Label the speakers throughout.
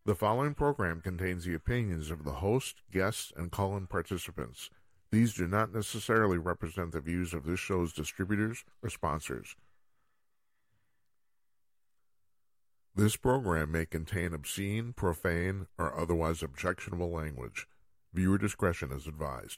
Speaker 1: The following program contains the opinions of the host, guests, and call-in participants. These do not necessarily represent the views of this show's distributors or sponsors. This program may contain obscene, profane, or otherwise objectionable language. Viewer discretion is advised.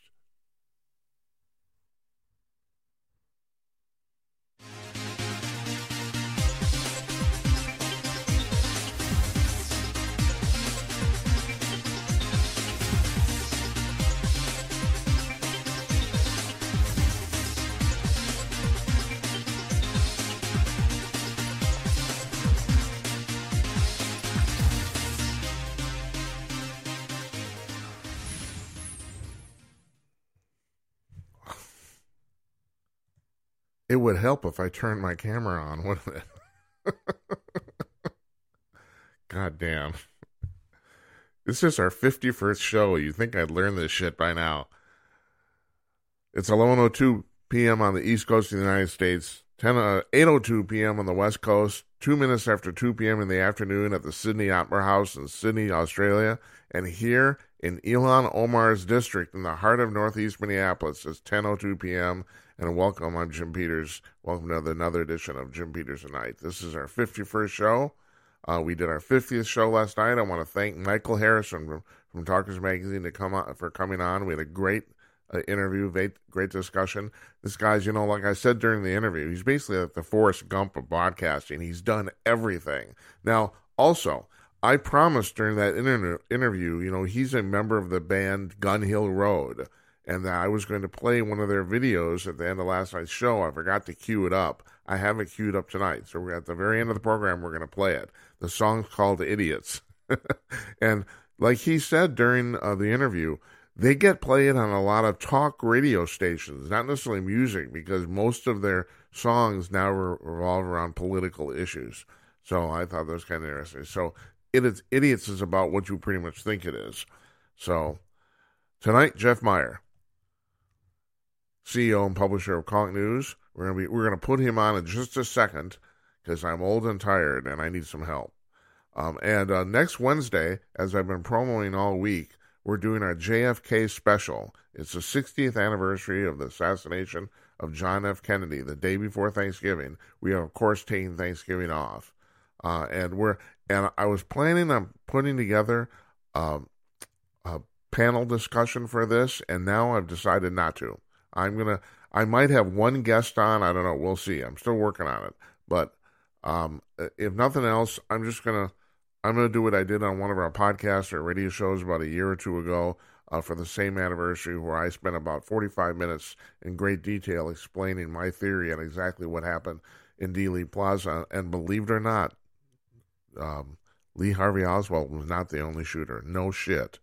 Speaker 1: It would help if I turned my camera on, wouldn't it? God damn. This is our 51st show. You'd think I'd learn this shit by now. It's 11:02 p.m. on the East Coast of the United States, 8:02 p.m. on the West Coast, 2 minutes after 2 p.m. in the afternoon at the Sydney Opera House in Sydney, Australia, and here in Ilhan Omar's district in the heart of Northeast Minneapolis, it's 10:02 p.m., and welcome, I'm Jim Peters. Welcome to another edition of Jim Peters Tonight. This is our 51st show. We did our 50th show last night. I want to thank Michael Harrison from Talkers Magazine for coming on. We had a great interview, great discussion. This guy's, like I said during the interview, he's basically like the Forrest Gump of broadcasting. He's done everything. Now, also, I promised during that interview, he's a member of the band Gun Hill Road, and I was going to play one of their videos at the end of last night's show. I forgot to cue it up. I have it queued up tonight, so at the very end of the program, we're going to play it. The song's called Idiots. And like he said during the interview, they get played on a lot of talk radio stations, not necessarily music, because most of their songs now revolve around political issues. So I thought that was kind of interesting. So Idiots is about what you pretty much think it is. So tonight, Jeff Meyer, CEO and publisher of Conk News. We're gonna put him on in just a second because I'm old and tired and I need some help. And next Wednesday, as I've been promoting all week, we're doing our JFK special. It's the 60th anniversary of the assassination of John F. Kennedy, the day before Thanksgiving. We are, of course, taking Thanksgiving off, and I was planning on putting together a panel discussion for this, and now I've decided not to. I might have one guest on. I don't know. We'll see. I'm still working on it. But if nothing else, I'm gonna do what I did on one of our podcasts or radio shows about a year or two ago for the same anniversary, where I spent about 45 minutes in great detail explaining my theory on exactly what happened in Dealey Plaza. And believe it or not, Lee Harvey Oswald was not the only shooter. No shit.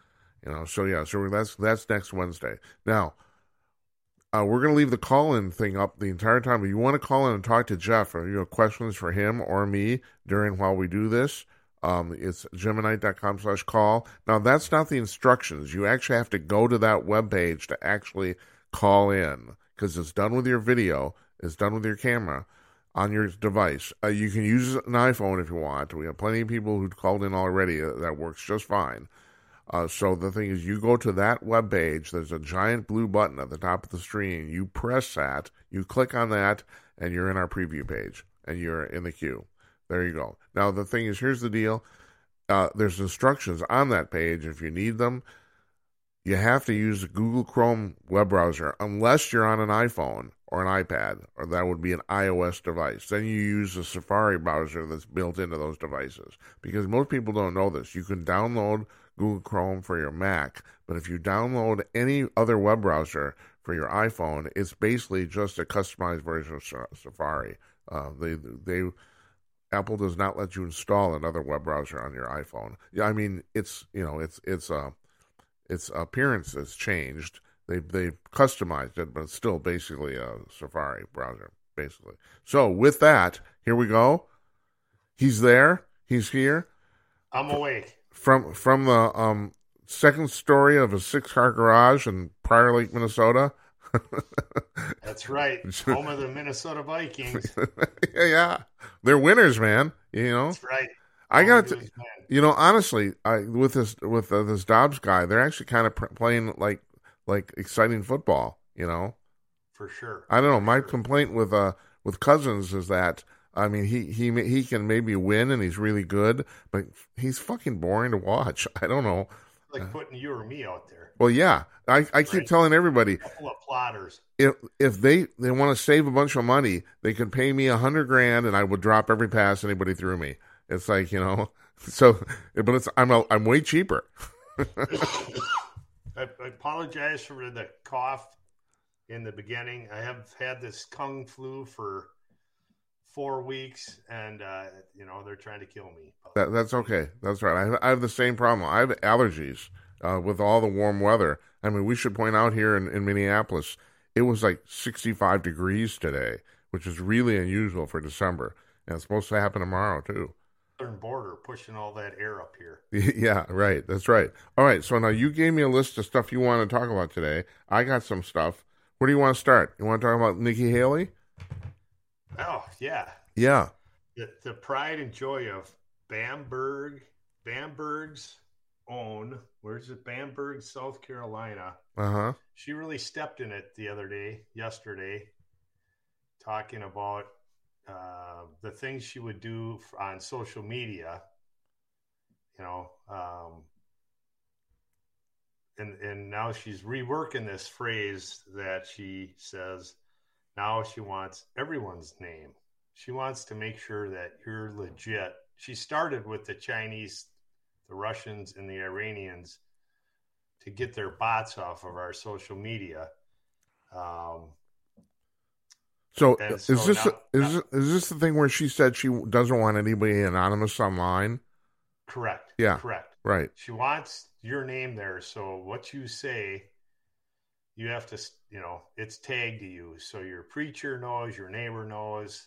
Speaker 1: So that's next Wednesday. Now, we're going to leave the call-in thing up the entire time. If you want to call in and talk to Jeff, or you have questions for him or me while we do this, it's geminight.com/call. Now, that's not the instructions. You actually have to go to that webpage to actually call in, because it's done with your video, it's done with your camera on your device. You can use an iPhone if you want. We have plenty of people who called in already. That works just fine. So the thing is, you go to that webpage, there's a giant blue button at the top of the screen. You press that, you click on that, and you're in our preview page, and you're in the queue. There you go. Now, the thing is, here's the deal. There's instructions on that page. If you need them, you have to use the Google Chrome web browser, unless you're on an iPhone or an iPad, or that would be an iOS device. Then you use the Safari browser that's built into those devices. Because most people don't know this. You can download Google Chrome for your Mac, but if you download any other web browser for your iPhone, it's basically just a customized version of Safari. Apple does not let you install another web browser on your iPhone. Yeah, I mean, its appearance has changed. They've customized it, but it's still basically a Safari browser, basically. So with that, here we go. He's there. He's here.
Speaker 2: I'm awake.
Speaker 1: From the second story of a 6-car garage in Prior Lake, Minnesota.
Speaker 2: That's right. Home of the Minnesota Vikings.
Speaker 1: Yeah. They're winners, man.
Speaker 2: That's right.
Speaker 1: I
Speaker 2: Only
Speaker 1: got
Speaker 2: to
Speaker 1: to,
Speaker 2: his men.
Speaker 1: honestly, with this Dobbs guy, they're actually kind of playing like exciting football.
Speaker 2: For sure.
Speaker 1: I don't know.
Speaker 2: For
Speaker 1: My
Speaker 2: sure.
Speaker 1: complaint with Cousins is that I mean he can maybe win and he's really good, but he's fucking boring to watch. I don't know.
Speaker 2: Like putting you or me out there,
Speaker 1: Well, yeah, I keep
Speaker 2: right?
Speaker 1: telling everybody
Speaker 2: A couple of plotters.
Speaker 1: if they want to save a bunch of money, they could pay me $100,000 and I would drop every pass anybody threw me. It's like so, but I'm way cheaper.
Speaker 2: I apologize for the cough in the beginning. I have had this kung flu for 4 weeks, and they're trying to kill me.
Speaker 1: That's okay. That's right. I have the same problem. I have allergies with all the warm weather. I mean, we should point out here in Minneapolis, it was like 65 degrees today, which is really unusual for December. And it's supposed to happen tomorrow, too.
Speaker 2: Southern border pushing all that air up here.
Speaker 1: Yeah, right. That's right. All right. So now you gave me a list of stuff you want to talk about today. I got some stuff. Where do you want to start? You want to talk about Nikki Haley?
Speaker 2: Oh, yeah.
Speaker 1: Yeah.
Speaker 2: The pride and joy of Bamberg's own, where's it? Bamberg, South Carolina.
Speaker 1: Uh-huh.
Speaker 2: She really stepped in it yesterday, talking about the things she would do on social media, and now she's reworking this phrase that she says now she wants everyone's name. She wants to make sure that you're legit. She started with the Chinese, the Russians, and the Iranians to get their bots off of our social media.
Speaker 1: So is this the thing where she said she doesn't want anybody anonymous online?
Speaker 2: Correct.
Speaker 1: Yeah.
Speaker 2: Correct.
Speaker 1: Right.
Speaker 2: She wants your name there. So what you say, you have to, it's tagged to you. So your preacher knows, your neighbor knows.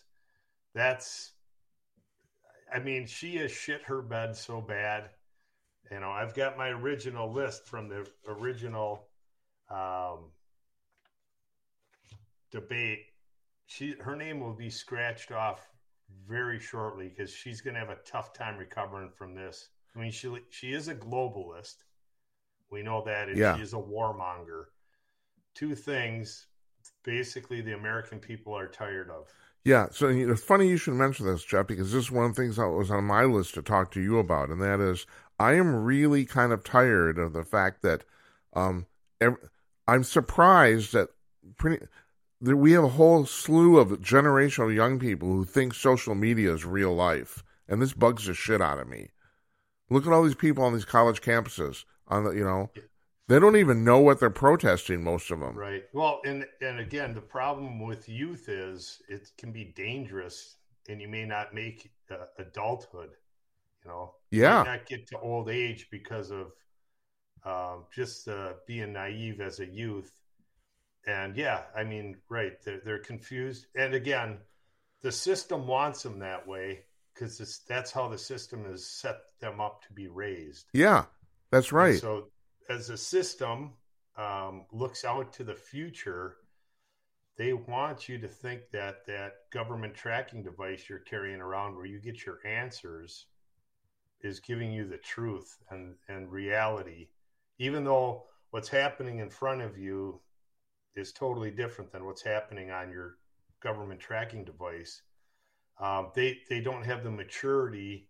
Speaker 2: She has shit her bed so bad. I've got my original list from the original debate. Her name will be scratched off very shortly because she's going to have a tough time recovering from this. I mean, she is a globalist. We know that, and she is a warmonger. Two things, basically, the American people are tired of.
Speaker 1: Yeah, so it's funny you should mention this, Jeff, because this is one of the things that was on my list to talk to you about, and that is I am really kind of tired of the fact that I'm surprised that we have a whole slew of generational young people who think social media is real life, and this bugs the shit out of me. Look at all these people on these college campuses. They don't even know what they're protesting, most of them.
Speaker 2: Right. Well, and again, the problem with youth is it can be dangerous, and you may not make adulthood. You may not get to old age because of just being naive as a youth. And right, they're confused. And again, the system wants them that way because that's how the system has set them up to be raised.
Speaker 1: Yeah, that's right.
Speaker 2: And so as the system looks out to the future, they want you to think that government tracking device you're carrying around where you get your answers is giving you the truth and reality, even though what's happening in front of you is totally different than what's happening on your government tracking device. They don't have the maturity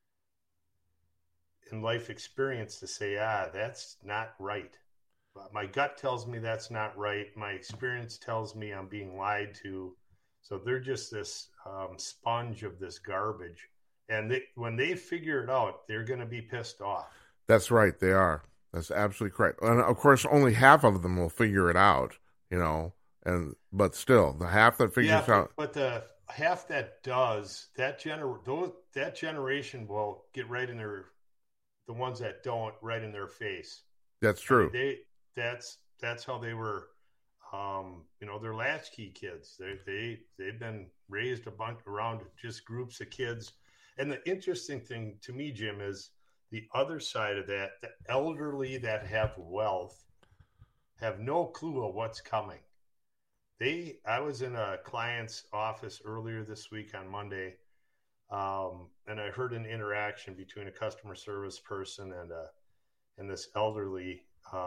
Speaker 2: and life experience to say, that's not right. My gut tells me that's not right. My experience tells me I'm being lied to. So they're just this sponge of this garbage. And when they figure it out, they're going to be pissed off.
Speaker 1: That's right. They are. That's absolutely correct. And of course, only half of them will figure it out, but still, the half that figures out.
Speaker 2: But the half that does, that generation will get right in the ones that don't, right in their face.
Speaker 1: That's true.
Speaker 2: That's how they were, they're latchkey kids. They've been raised a bunch around just groups of kids. And the interesting thing to me, Jim, is the other side of that, the elderly that have wealth have no clue of what's coming. I was in a client's office earlier this week on Monday. And I heard an interaction between a customer service person and this elderly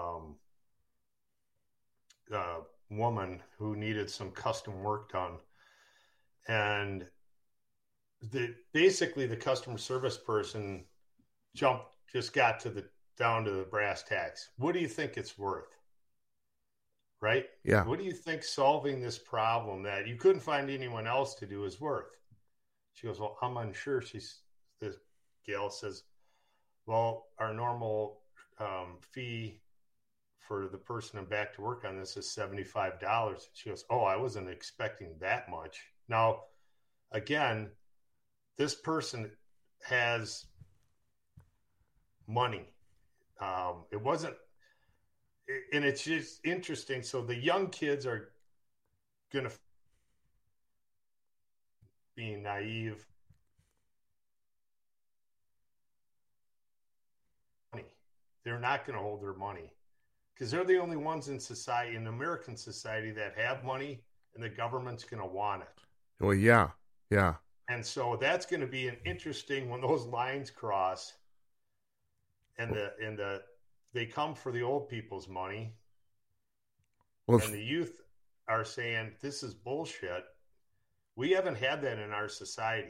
Speaker 2: woman who needed some custom work done. And basically the customer service person just got down to the brass tacks. What do you think it's worth? Right?
Speaker 1: Yeah.
Speaker 2: What do you think solving this problem that you couldn't find anyone else to do is worth? She goes, well, I'm unsure. This gal says, well, our normal fee for the person I'm back to work on this is $75. She goes, oh, I wasn't expecting that much. Now, again, this person has money. It wasn't, and it's just interesting. So the young kids are going to be naive. They're not going to hold their money because they're the only ones in society, in American society, that have money, and the government's going to want it.
Speaker 1: Well, yeah.
Speaker 2: And so that's going to be an interesting when those lines cross, and they come for the old people's money, and the youth are saying this is bullshit. We haven't had that in our society,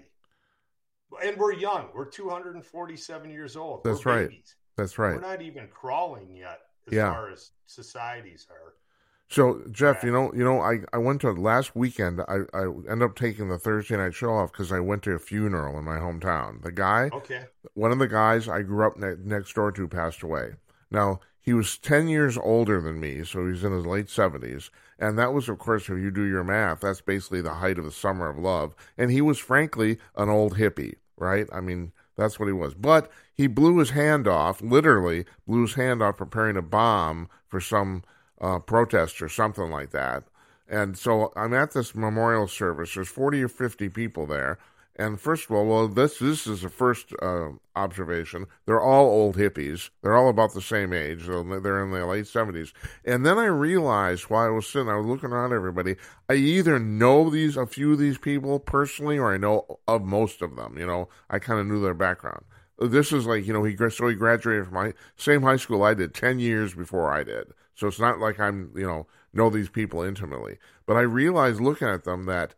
Speaker 2: and we're young. We're 247 years old.
Speaker 1: That's
Speaker 2: we're
Speaker 1: right.
Speaker 2: babies.
Speaker 1: That's right.
Speaker 2: We're not even crawling yet as far as societies are.
Speaker 1: So, Jeff, I went to last weekend. I ended up taking the Thursday night show off because I went to a funeral in my hometown. The guy, one of the guys I grew up next door to, passed away. Now, he was 10 years older than me, so he's in his late 70s. And that was, of course, if you do your math, that's basically the height of the summer of love. And he was, frankly, an old hippie, right? I mean, that's what he was. But he blew his hand off, literally blew his hand off preparing a bomb for some protest or something like that. And so I'm at this memorial service. There's 40 or 50 people there. And first of all, this is the first observation. They're all old hippies. They're all about the same age. They're in their late 70s. And then I realized while I was looking around at everybody, I either know a few of these people personally or I know of most of them. I kind of knew their background. This is like, he graduated from my same high school I did 10 years before I did. So it's not like I'm, know these people intimately. But I realized looking at them that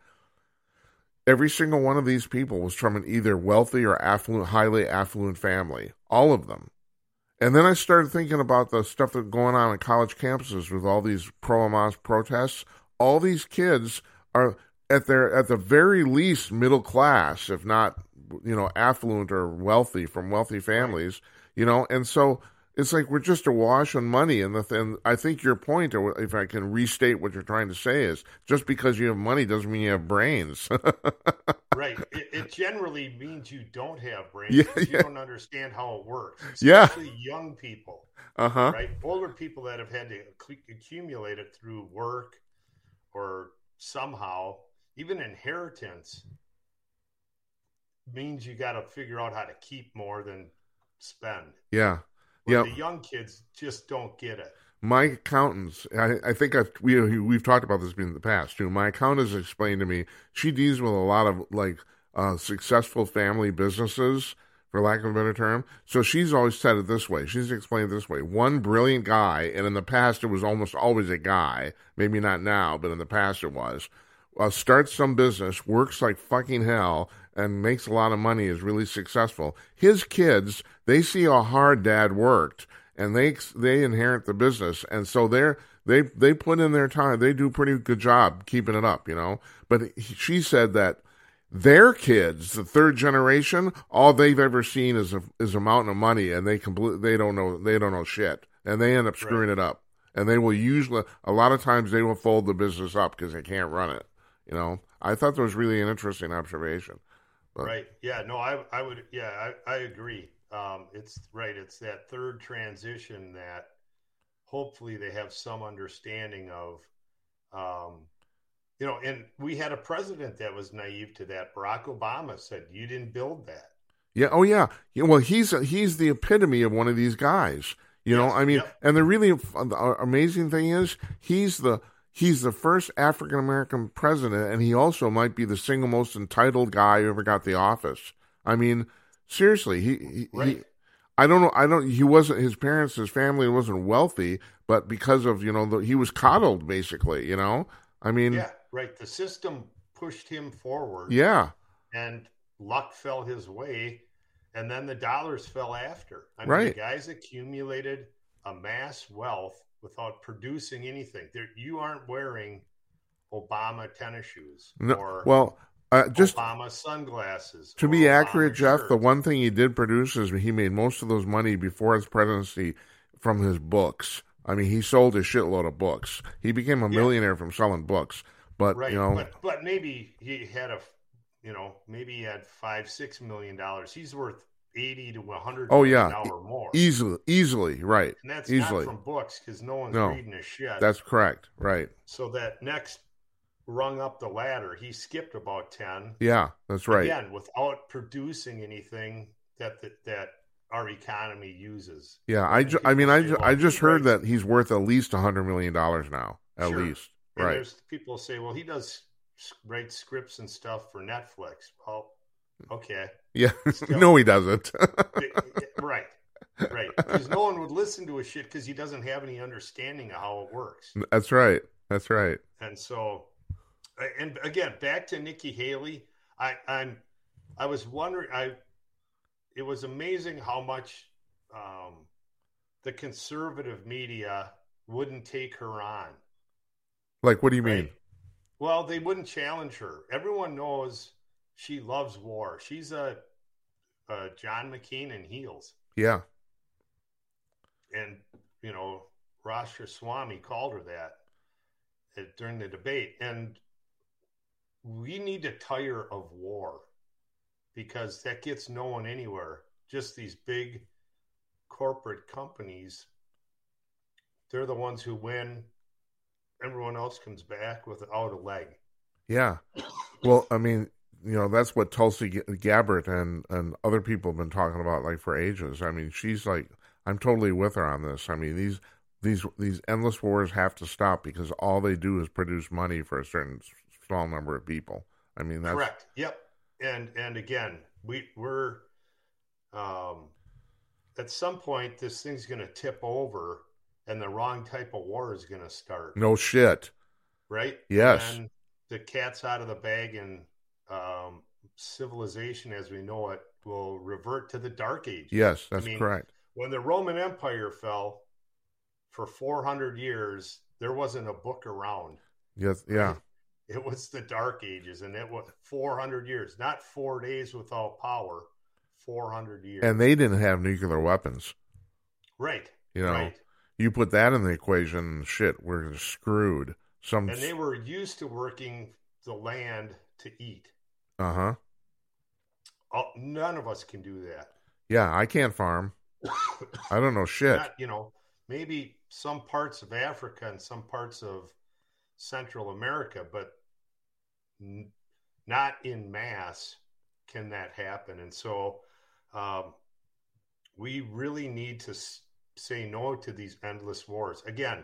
Speaker 1: every single one of these people was from an either wealthy or highly affluent family. All of them. And then I started thinking about the stuff that's going on in college campuses with all these pro-Hamas protests. All these kids are at the very least middle class, if not, affluent or wealthy from wealthy families, and so it's like we're just awash on money. And I think your point, or if I can restate what you're trying to say, is just because you have money doesn't mean you have brains.
Speaker 2: Right. It generally means you don't have brains. You don't understand how it works. Especially young people. Right. Older people that have had to accumulate it through work or somehow, even inheritance, means you got to figure out how to keep more than spend.
Speaker 1: Yeah.
Speaker 2: The young kids just don't get it.
Speaker 1: My accountants, I think we've talked about this in the past too. My accountant has explained to me she deals with a lot of successful family businesses, for lack of a better term. So she's always said it this way. She's explained it this way. One brilliant guy, and in the past it was almost always a guy, maybe not now, but in the past it was, starts some business, works like fucking hell, and makes a lot of money, is really successful. His kids, they see how hard dad worked, and they inherit the business, and so they put in their time. They do a pretty good job keeping it up, But she said that their kids, the third generation, all they've ever seen is a mountain of money, and they don't know shit, and they end up screwing it up. And they will usually, a lot of times, they will fold the business up because they can't run it. I thought that was really an interesting observation. But,
Speaker 2: right. Yeah. No, I would. Yeah, I agree. It's right. It's that third transition that hopefully they have some understanding of. And we had a president that was naive to that. Barack Obama said, "You didn't build that."
Speaker 1: Yeah. Oh, yeah. Well, he's the epitome of one of these guys. And the really amazing thing is he's the he's the first African American president, and he also might be the single most entitled guy who ever got the office. I mean, seriously,
Speaker 2: Right.
Speaker 1: I don't know. He wasn't. His parents, his family wasn't wealthy, but because of he was coddled basically. I mean,
Speaker 2: Yeah, right. The system pushed him forward,
Speaker 1: yeah,
Speaker 2: and luck fell his way, and then the dollars fell after. I mean,
Speaker 1: right.
Speaker 2: the guys accumulated a mass wealth without producing anything. You aren't wearing Obama tennis shoes
Speaker 1: No,
Speaker 2: or
Speaker 1: well, just
Speaker 2: Obama sunglasses.
Speaker 1: to
Speaker 2: or
Speaker 1: be
Speaker 2: Obama
Speaker 1: accurate, Jeff, the
Speaker 2: shirts.
Speaker 1: one thing he did produce is he made most of those money before his presidency from his books. I mean, he sold a shitload of books. He became a
Speaker 2: Yeah.
Speaker 1: millionaire from selling books. But
Speaker 2: Right, but maybe he had maybe he had $5-6 million. He's worth 80 to 100
Speaker 1: oh
Speaker 2: million
Speaker 1: yeah,
Speaker 2: dollar more,
Speaker 1: easily, right?
Speaker 2: and that's
Speaker 1: Easily,
Speaker 2: not from books because no one's
Speaker 1: no,
Speaker 2: reading his shit.
Speaker 1: that's correct, right?
Speaker 2: So that next rung up the ladder, he skipped about 10.
Speaker 1: Yeah, that's right.
Speaker 2: Again, without producing anything that our economy uses.
Speaker 1: Yeah,
Speaker 2: And people say, well,
Speaker 1: I just
Speaker 2: he
Speaker 1: heard
Speaker 2: writes-
Speaker 1: that he's worth at least $100 million now, at
Speaker 2: Sure.
Speaker 1: least,
Speaker 2: And
Speaker 1: right?
Speaker 2: there's people say, well, he does write scripts and stuff for Netflix. Well, okay.
Speaker 1: Yeah,
Speaker 2: Still.
Speaker 1: no, he doesn't.
Speaker 2: Right. Because no one would listen to his shit because he doesn't have any understanding of how it works.
Speaker 1: That's right. That's right.
Speaker 2: And so, and again, back to Nikki Haley, I was wondering, it was amazing how much the conservative media wouldn't take her on.
Speaker 1: Like, what do you
Speaker 2: Right?
Speaker 1: mean?
Speaker 2: Well, they wouldn't challenge her. Everyone knows she loves war. She's a John McCain in heels.
Speaker 1: Yeah.
Speaker 2: And, Ramaswamy called her that during the debate. And we need to tire of war because that gets no one anywhere. Just these big corporate companies, they're the ones who win. Everyone else comes back without a leg.
Speaker 1: Yeah. Well, I mean, that's what Tulsi Gabbard and other people have been talking about like for ages. I mean, she's like, I'm totally with her on this. I mean, these endless wars have to stop because all they do is produce money for a certain small number of people. I mean, that's
Speaker 2: correct. Yep. And again, we're at some point this thing's going to tip over and the wrong type of war is going to start.
Speaker 1: no shit.
Speaker 2: Right?
Speaker 1: Yes.
Speaker 2: And the cat's out of the bag, and civilization as we know it will revert to the Dark Ages.
Speaker 1: Yes, that's correct.
Speaker 2: When the Roman Empire fell for 400 years, there wasn't a book around.
Speaker 1: Yes, yeah.
Speaker 2: Right? It was the Dark Ages, and it was 400 years, not 4 days without power, 400 years.
Speaker 1: And they didn't have nuclear weapons.
Speaker 2: Right.
Speaker 1: Right. You put that in the equation, shit, we're screwed.
Speaker 2: And they were used to working the land to eat.
Speaker 1: Uh-huh.
Speaker 2: None of us can do that.
Speaker 1: Yeah, I can't farm. I don't know shit.
Speaker 2: Not, maybe some parts of Africa and some parts of Central America, but not in mass can that happen. And so we really need to say no to these endless wars. Again,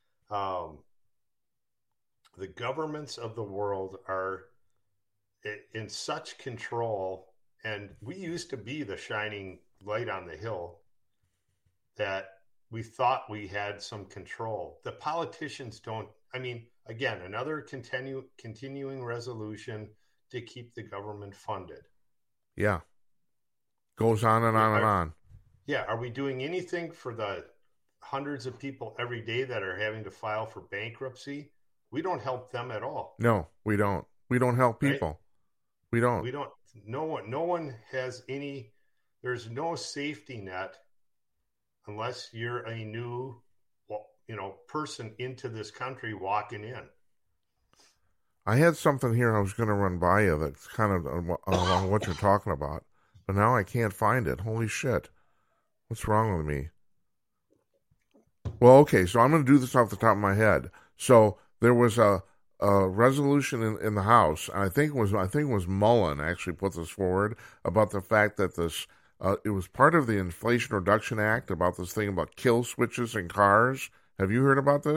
Speaker 2: the governments of the world are in such control, and we used to be the shining light on the hill that we thought we had some control. The politicians don't. I mean, again, another continuing resolution to keep the government funded.
Speaker 1: Yeah. Goes on and on and on.
Speaker 2: Yeah. Are we doing anything for the hundreds of people every day that are having to file for bankruptcy? We don't help them at all.
Speaker 1: No, we don't. We don't help people. Right? We don't.
Speaker 2: We don't. No one has any. There's no safety net unless you're a new, person into this country walking in.
Speaker 1: I had something here I was going to run by you that's kind of along what you're talking about, but now I can't find it. Holy shit. What's wrong with me? Well, okay, so I'm going to do this off the top of my head. So there was a resolution in the House, and I think it was Mullen actually put this forward about the fact that this it was part of the Inflation Reduction Act about this thing about kill switches in cars. Have you heard about this?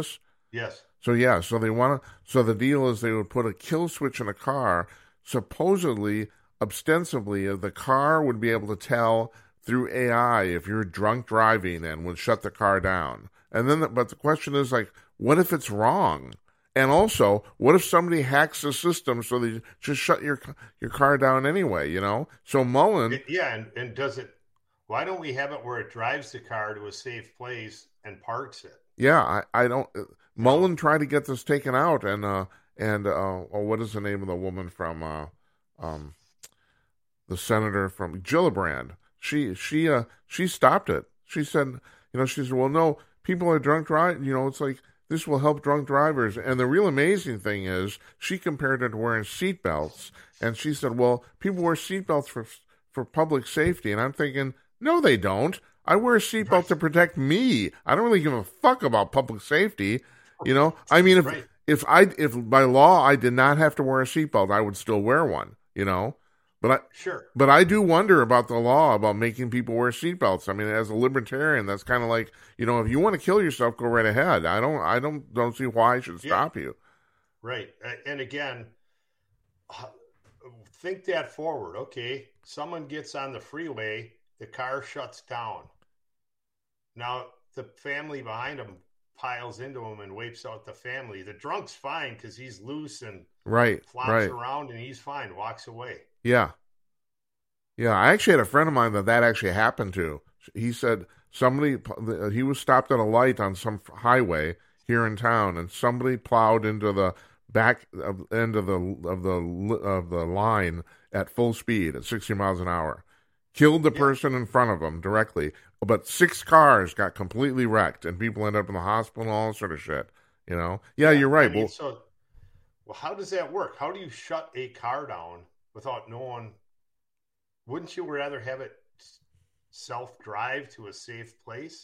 Speaker 2: Yes.
Speaker 1: So yeah, so they want to. So the deal is they would put a kill switch in a car. Supposedly, ostensibly, the car would be able to tell through AI if you're drunk driving and would shut the car down. And then, but the question is like, what if it's wrong? And also, what if somebody hacks the system so they just shut your car down anyway? You know. So Mullen,
Speaker 2: Yeah, and does it? Why don't we have it where it drives the car to a safe place and parks it?
Speaker 1: yeah, I don't.
Speaker 2: You know,
Speaker 1: Mullen tried to get this taken out, and oh, what is the name of the woman from um the senator from Gillibrand? She stopped it. She said, she said, well, no, people are drunk driving. It's like this will help drunk drivers. And the real amazing thing is, she compared it to wearing seatbelts, and she said, well, people wear seatbelts for public safety, and I'm thinking, no, they don't. I wear a seatbelt to
Speaker 2: right,
Speaker 1: protect me. I don't really give a fuck about public safety. I mean,
Speaker 2: right.
Speaker 1: if by law I did not have to wear a seatbelt, I would still wear one. But I
Speaker 2: Sure.
Speaker 1: but I do wonder about the law about making people wear seatbelts. I mean, as a libertarian, that's kind of like, if you want to kill yourself, go right ahead. I don't see why I should
Speaker 2: Yeah.
Speaker 1: stop you.
Speaker 2: Right. And again, h- think that forward. Okay, someone gets on the freeway, the car shuts down. Now the family behind him piles into him and wipes out the family. The drunk's fine because he's loose and
Speaker 1: Right,
Speaker 2: flops
Speaker 1: right.
Speaker 2: around and he's fine, walks away.
Speaker 1: Yeah. Yeah, I actually had a friend of mine that actually happened to. He said he was stopped at a light on some highway here in town, and somebody plowed into the end of the line at full speed at 60 miles an hour, killed the
Speaker 2: Yeah.
Speaker 1: person in front of him directly. But 6 cars got completely wrecked, and people ended up in the hospital and all that sort of shit. Yeah,
Speaker 2: Yeah.
Speaker 1: you're
Speaker 2: I
Speaker 1: right.
Speaker 2: mean,
Speaker 1: Well,
Speaker 2: so, well, how does that work? How do you shut a car down without knowing? Wouldn't you rather have it self drive to a safe place?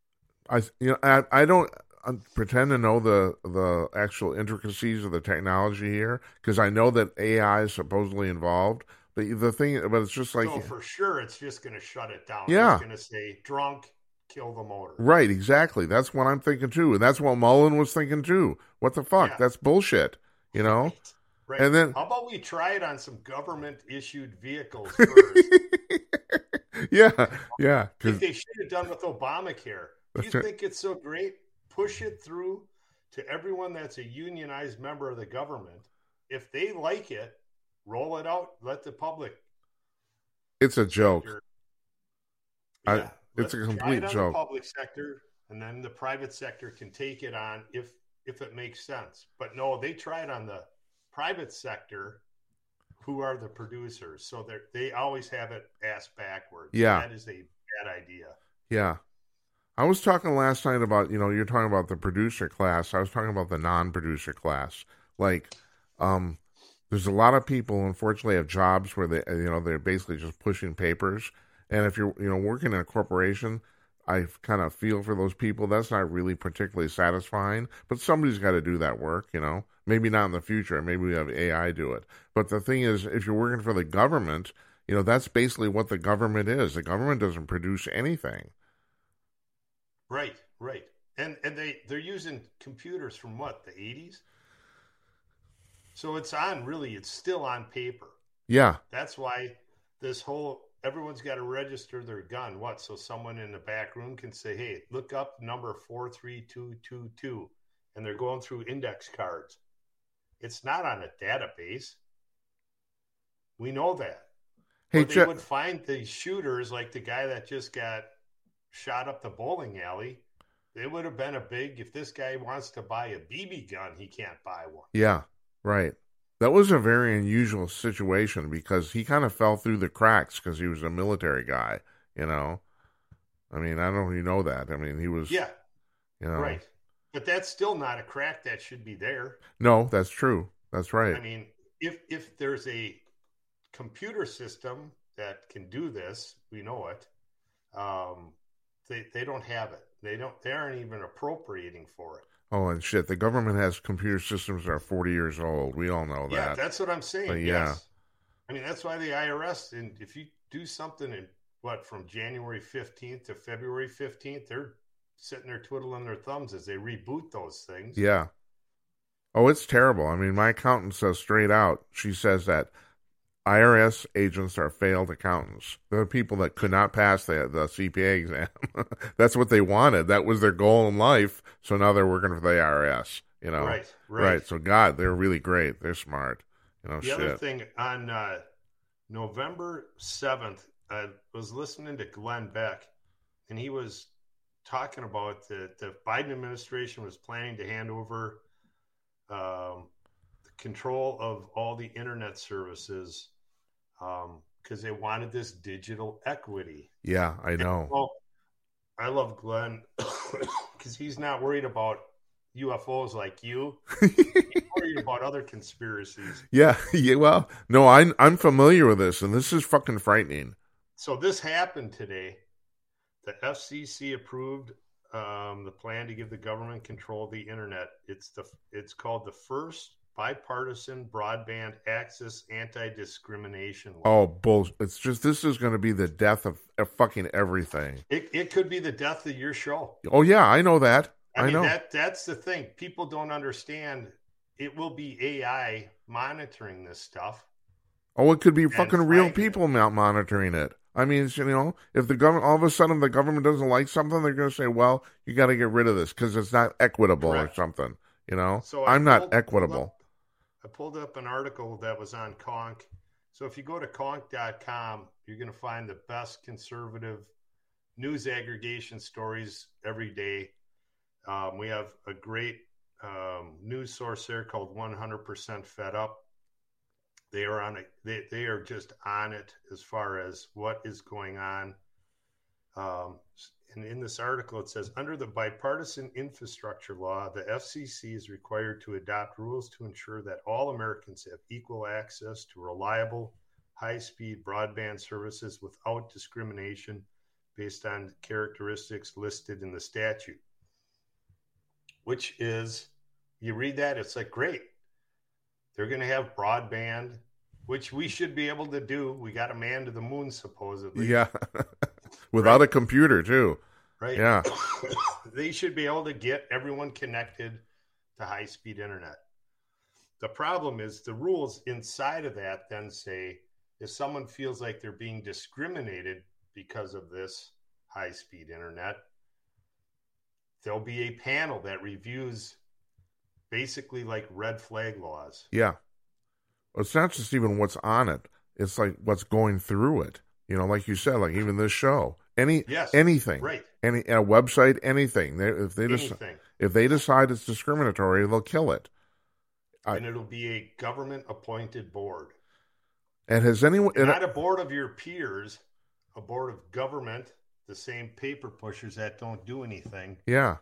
Speaker 1: I don't pretend to know the actual intricacies of the technology here, because I know that AI is supposedly involved. But it's just like,
Speaker 2: So for sure, it's just going to shut it down. It's
Speaker 1: yeah,
Speaker 2: going to say drunk, kill the motor.
Speaker 1: right, exactly. That's what I'm thinking too, and that's what Mullen was thinking too. What the fuck?
Speaker 2: Yeah.
Speaker 1: That's bullshit. You know.
Speaker 2: Right. Right.
Speaker 1: And then,
Speaker 2: How about we try it on some government issued vehicles first?
Speaker 1: yeah, yeah,
Speaker 2: Like
Speaker 1: because
Speaker 2: they should have done with Obamacare. You
Speaker 1: that's it.
Speaker 2: think it's so great? Push it through to everyone that's a unionized member of the government. If they like it, roll it out. Let the public
Speaker 1: It's a joke.
Speaker 2: sector.
Speaker 1: I,
Speaker 2: Yeah,
Speaker 1: it's
Speaker 2: let's
Speaker 1: a
Speaker 2: try it
Speaker 1: complete
Speaker 2: on the
Speaker 1: joke.
Speaker 2: public sector, and then the private sector can take it on if it makes sense. But no, they try it on the private sector, who are the producers. So they always have it ass backwards.
Speaker 1: Yeah,
Speaker 2: That is a bad idea.
Speaker 1: yeah. I was talking last night about, you're talking about the producer class. I was talking about the non-producer class. Like, um, there's a lot of people, unfortunately, have jobs where they're basically just pushing papers. And if you're, working in a corporation, I kind of feel for those people. That's not really particularly satisfying, but somebody's got to do that work. Maybe not in the future. Maybe we have AI do it. But the thing is, if you're working for the government, that's basically what the government is. The government doesn't produce anything.
Speaker 2: Right, right. And they're using computers from what, the 80s? So it's still on paper.
Speaker 1: Yeah,
Speaker 2: That's why this whole everyone's got to register their gun. What? So someone in the back room can say, "Hey, look up number 43222," and they're going through index cards. It's not on a database. We know that.
Speaker 1: hey,
Speaker 2: Or they would find the shooters, like the guy that just got shot up the bowling alley. It would have been if this guy wants to buy a BB gun, he can't buy one.
Speaker 1: Yeah, right. That was a very unusual situation because he kind of fell through the cracks because he was a military guy, you know. I mean, I don't know if you know that. I mean, he was,
Speaker 2: Yeah,
Speaker 1: you know.
Speaker 2: right. But that's still not a crack that should be there.
Speaker 1: No, that's true. That's right.
Speaker 2: I mean, if there's a computer system that can do this, we know it. They don't have it. They aren't even appropriating for it.
Speaker 1: Oh, and shit, the government has computer systems that are 40 years old. We all know
Speaker 2: Yeah,
Speaker 1: that.
Speaker 2: that's what I'm saying.
Speaker 1: But yeah,
Speaker 2: Yes. I mean, that's why the IRS, and if you do something in from January 15th to February 15th, they're sitting there twiddling their thumbs as they reboot those things.
Speaker 1: Yeah. Oh, it's terrible. I mean, my accountant says straight out, she says that IRS agents are failed accountants. They're people that could not pass the CPA exam. That's what they wanted. That was their goal in life. So now they're working for the IRS, you know.
Speaker 2: Right.
Speaker 1: So God, they're really great. They're smart. You know,
Speaker 2: the other thing, on November 7th, I was listening to Glenn Beck, and he was talking about the Biden administration was planning to hand over control of all the internet services because they wanted this digital equity.
Speaker 1: Yeah, I know.
Speaker 2: Well, I love Glenn because he's not worried about UFOs like you. He's worried about other conspiracies.
Speaker 1: Yeah. Well, no, I'm familiar with this, and this is fucking frightening.
Speaker 2: So this happened today. The FCC approved the plan to give the government control of the internet. It's called the First Bipartisan Broadband Access Anti-Discrimination Law.
Speaker 1: Oh, bull! It's just, this is going to be the death of fucking everything.
Speaker 2: It could be the death of your show.
Speaker 1: Oh yeah, I know that.
Speaker 2: I
Speaker 1: know
Speaker 2: that's the thing. People don't understand. It will be AI monitoring this stuff.
Speaker 1: Oh, it could be fucking real people monitoring it. I mean, you know, if the government, all of a sudden the government doesn't like something, they're going to say, well, you got to get rid of this because it's not equitable. Correct. Or something, you know? So I'm not equitable.
Speaker 2: I pulled up an article that was on Conk. So if you go to conk.com, you're going to find the best conservative news aggregation stories every day. We have a great news source there called 100% Fed Up. They are on it. They are just on it as far as what is going on. And in this article, it says, under the bipartisan infrastructure law, the FCC is required to adopt rules to ensure that all Americans have equal access to reliable, high-speed broadband services without discrimination based on characteristics listed in the statute. Which is, you read that, it's like, great. They're going to have broadband, which we should be able to do. We got a man to the moon, supposedly.
Speaker 1: Yeah. Without a computer, too.
Speaker 2: Right.
Speaker 1: Yeah.
Speaker 2: They should be able to get everyone connected to high-speed internet. The problem is the rules inside of that then say if someone feels like they're being discriminated because of this high-speed internet, there'll be a panel that reviews basically like red flag laws.
Speaker 1: Yeah. It's not just even what's on it. It's like what's going through it. You know, like you said, like even this show, anything,
Speaker 2: right?
Speaker 1: A website, anything. If they decide it's discriminatory, they'll kill it.
Speaker 2: And it'll be a government appointed board.
Speaker 1: And has anyone
Speaker 2: not a board of your peers, a board of government, the same paper pushers that don't do anything.
Speaker 1: Yeah.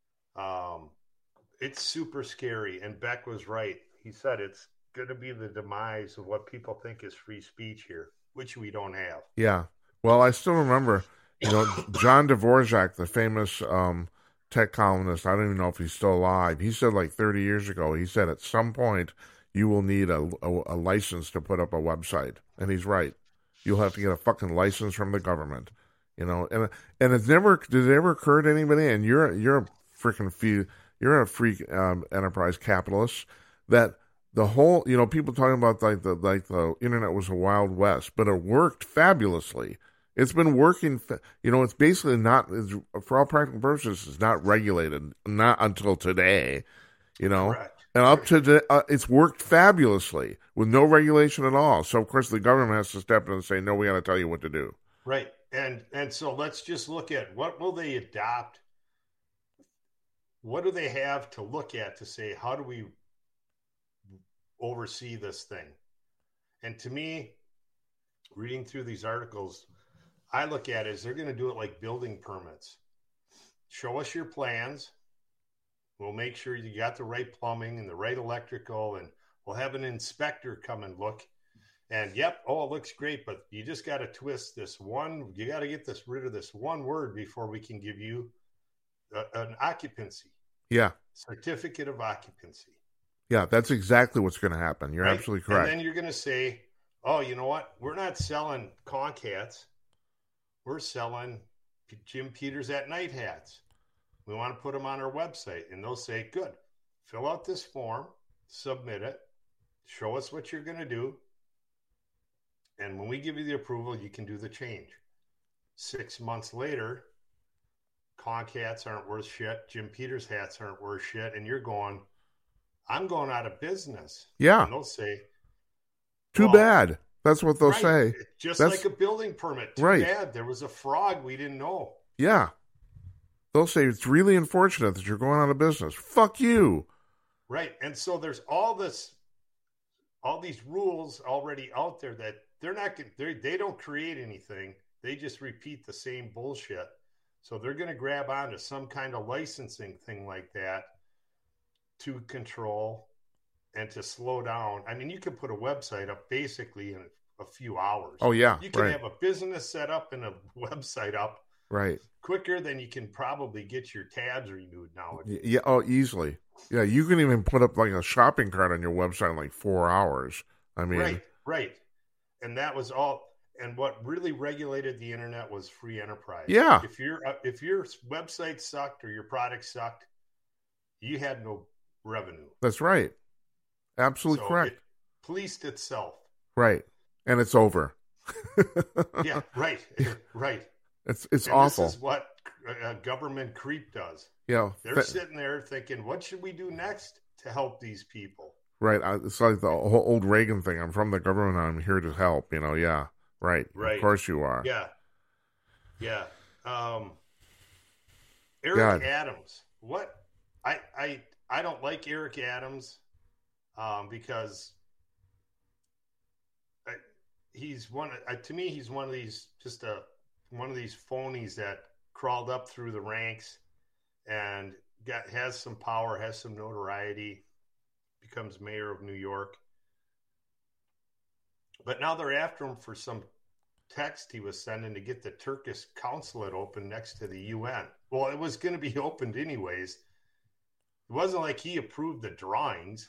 Speaker 2: It's super scary. And Beck was right. He said it's going to be the demise of what people think is free speech here, which we don't have.
Speaker 1: Yeah. Well, I still remember, you know, John Dvorak, the famous tech columnist. I don't even know if he's still alive. He said like 30 years ago, he said at some point you will need a license to put up a website. And he's right. You'll have to get a fucking license from the government. You know, and it's never, did it ever occur to anybody, and you're a freaking you're a freak enterprise capitalist, that the whole, you know, people talking about like the internet was a wild west, but it worked fabulously. It's been working, you know, it's basically not, for all practical purposes, it's not regulated, not until today, you know.
Speaker 2: Correct.
Speaker 1: And up to today, it's worked fabulously with no regulation at all. So, of course, the government has to step in and say, no, we got to tell you what to do.
Speaker 2: Right. And so let's just look at what will they adopt? What do they have to look at to say, how do we oversee this thing? And to me, reading through these articles, I look at it as they're going to do it like building permits. Show us your plans. We'll make sure you got the right plumbing and the right electrical, and we'll have an inspector come and look. And yep, oh, it looks great, but you just got to twist this one. You got to get rid of this one word before we can give you an occupancy.
Speaker 1: Yeah.
Speaker 2: Certificate of occupancy.
Speaker 1: Yeah, that's exactly what's going to happen. You're absolutely correct.
Speaker 2: And then you're going to say, oh, you know what? We're not selling conk hats. We're selling Jim Peters at night hats. We want to put them on our website. And they'll say, good, fill out this form, submit it, show us what you're going to do. And when we give you the approval, you can do the change. 6 months later, conch hats aren't worth shit. Jim Peters hats aren't worth shit. And you're going, I'm going out of business.
Speaker 1: Yeah.
Speaker 2: And they'll say,
Speaker 1: too bad. That's what they'll say.
Speaker 2: Just like a building permit. Too bad. There was a fraud we didn't know.
Speaker 1: Yeah. They'll say it's really unfortunate that you're going out of business. Fuck you.
Speaker 2: Right. And so there's all these rules already out there that they don't create anything. They just repeat the same bullshit. So they're going to grab onto some kind of licensing thing like that to control and to slow down. I mean, you can put a website up basically in a few hours.
Speaker 1: Oh, yeah.
Speaker 2: You can have a business set up and a website up quicker than you can probably get your tabs renewed nowadays.
Speaker 1: Yeah, easily. Yeah, you can even put up like a shopping cart on your website in like 4 hours. I mean,
Speaker 2: right. And that was all. And what really regulated the internet was free enterprise.
Speaker 1: Yeah.
Speaker 2: If your website sucked or your product sucked, you had no revenue.
Speaker 1: That's right. Absolutely correct.
Speaker 2: It policed itself.
Speaker 1: Right. And it's over.
Speaker 2: Yeah, right.
Speaker 1: It's awful.
Speaker 2: This is what a government creep does.
Speaker 1: Yeah.
Speaker 2: They're sitting there thinking, what should we do next to help these people?
Speaker 1: Right. It's like the whole old Reagan thing. I'm from the government. I'm here to help. Yeah. Right. Of course you are.
Speaker 2: Yeah. Eric Adams. What? I don't like Eric Adams because he's to me he's one of these phonies that crawled up through the ranks and has some power, has some notoriety, becomes mayor of New York. But now they're after him for some text he was sending to get the Turkish consulate open next to the UN. Well, it was going to be opened anyways. It wasn't like he approved the drawings.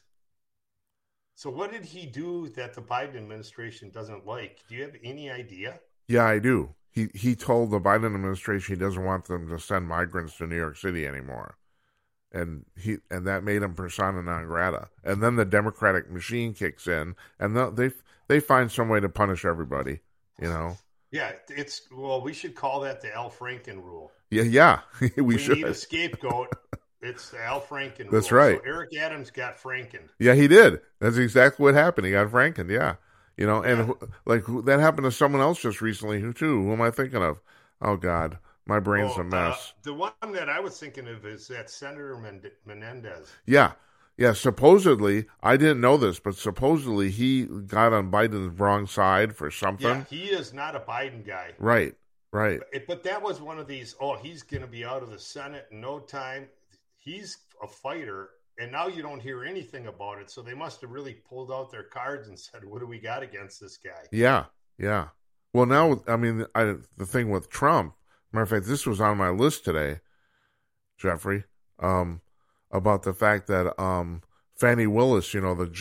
Speaker 2: So what did he do that the Biden administration doesn't like? Do you have any idea?
Speaker 1: Yeah, I do. He told the Biden administration he doesn't want them to send migrants to New York City anymore. And that made him persona non grata. And then the Democratic machine kicks in, and they find some way to punish everybody.
Speaker 2: Yeah, we should call that the Al Franken rule.
Speaker 1: Yeah, we should.
Speaker 2: Need a scapegoat. It's the Al Franken rule.
Speaker 1: That's right.
Speaker 2: So Eric Adams got Franken.
Speaker 1: Yeah, he did. That's exactly what happened. He got Franken. Yeah, and like that happened to someone else just recently. Who am I thinking of? Oh God, my brain's a mess.
Speaker 2: The one that I was thinking of is that Senator Menendez.
Speaker 1: Yeah. Supposedly, I didn't know this, but supposedly he got on Biden's wrong side for something.
Speaker 2: Yeah, he is not a Biden guy.
Speaker 1: Right.
Speaker 2: But that was one of these, he's going to be out of the Senate in no time. He's a fighter, and now you don't hear anything about it. So they must have really pulled out their cards and said, what do we got against this guy?
Speaker 1: Yeah. Well, now, I mean, the thing with Trump, matter of fact, this was on my list today, Jeffrey, about the fact that Fani Willis,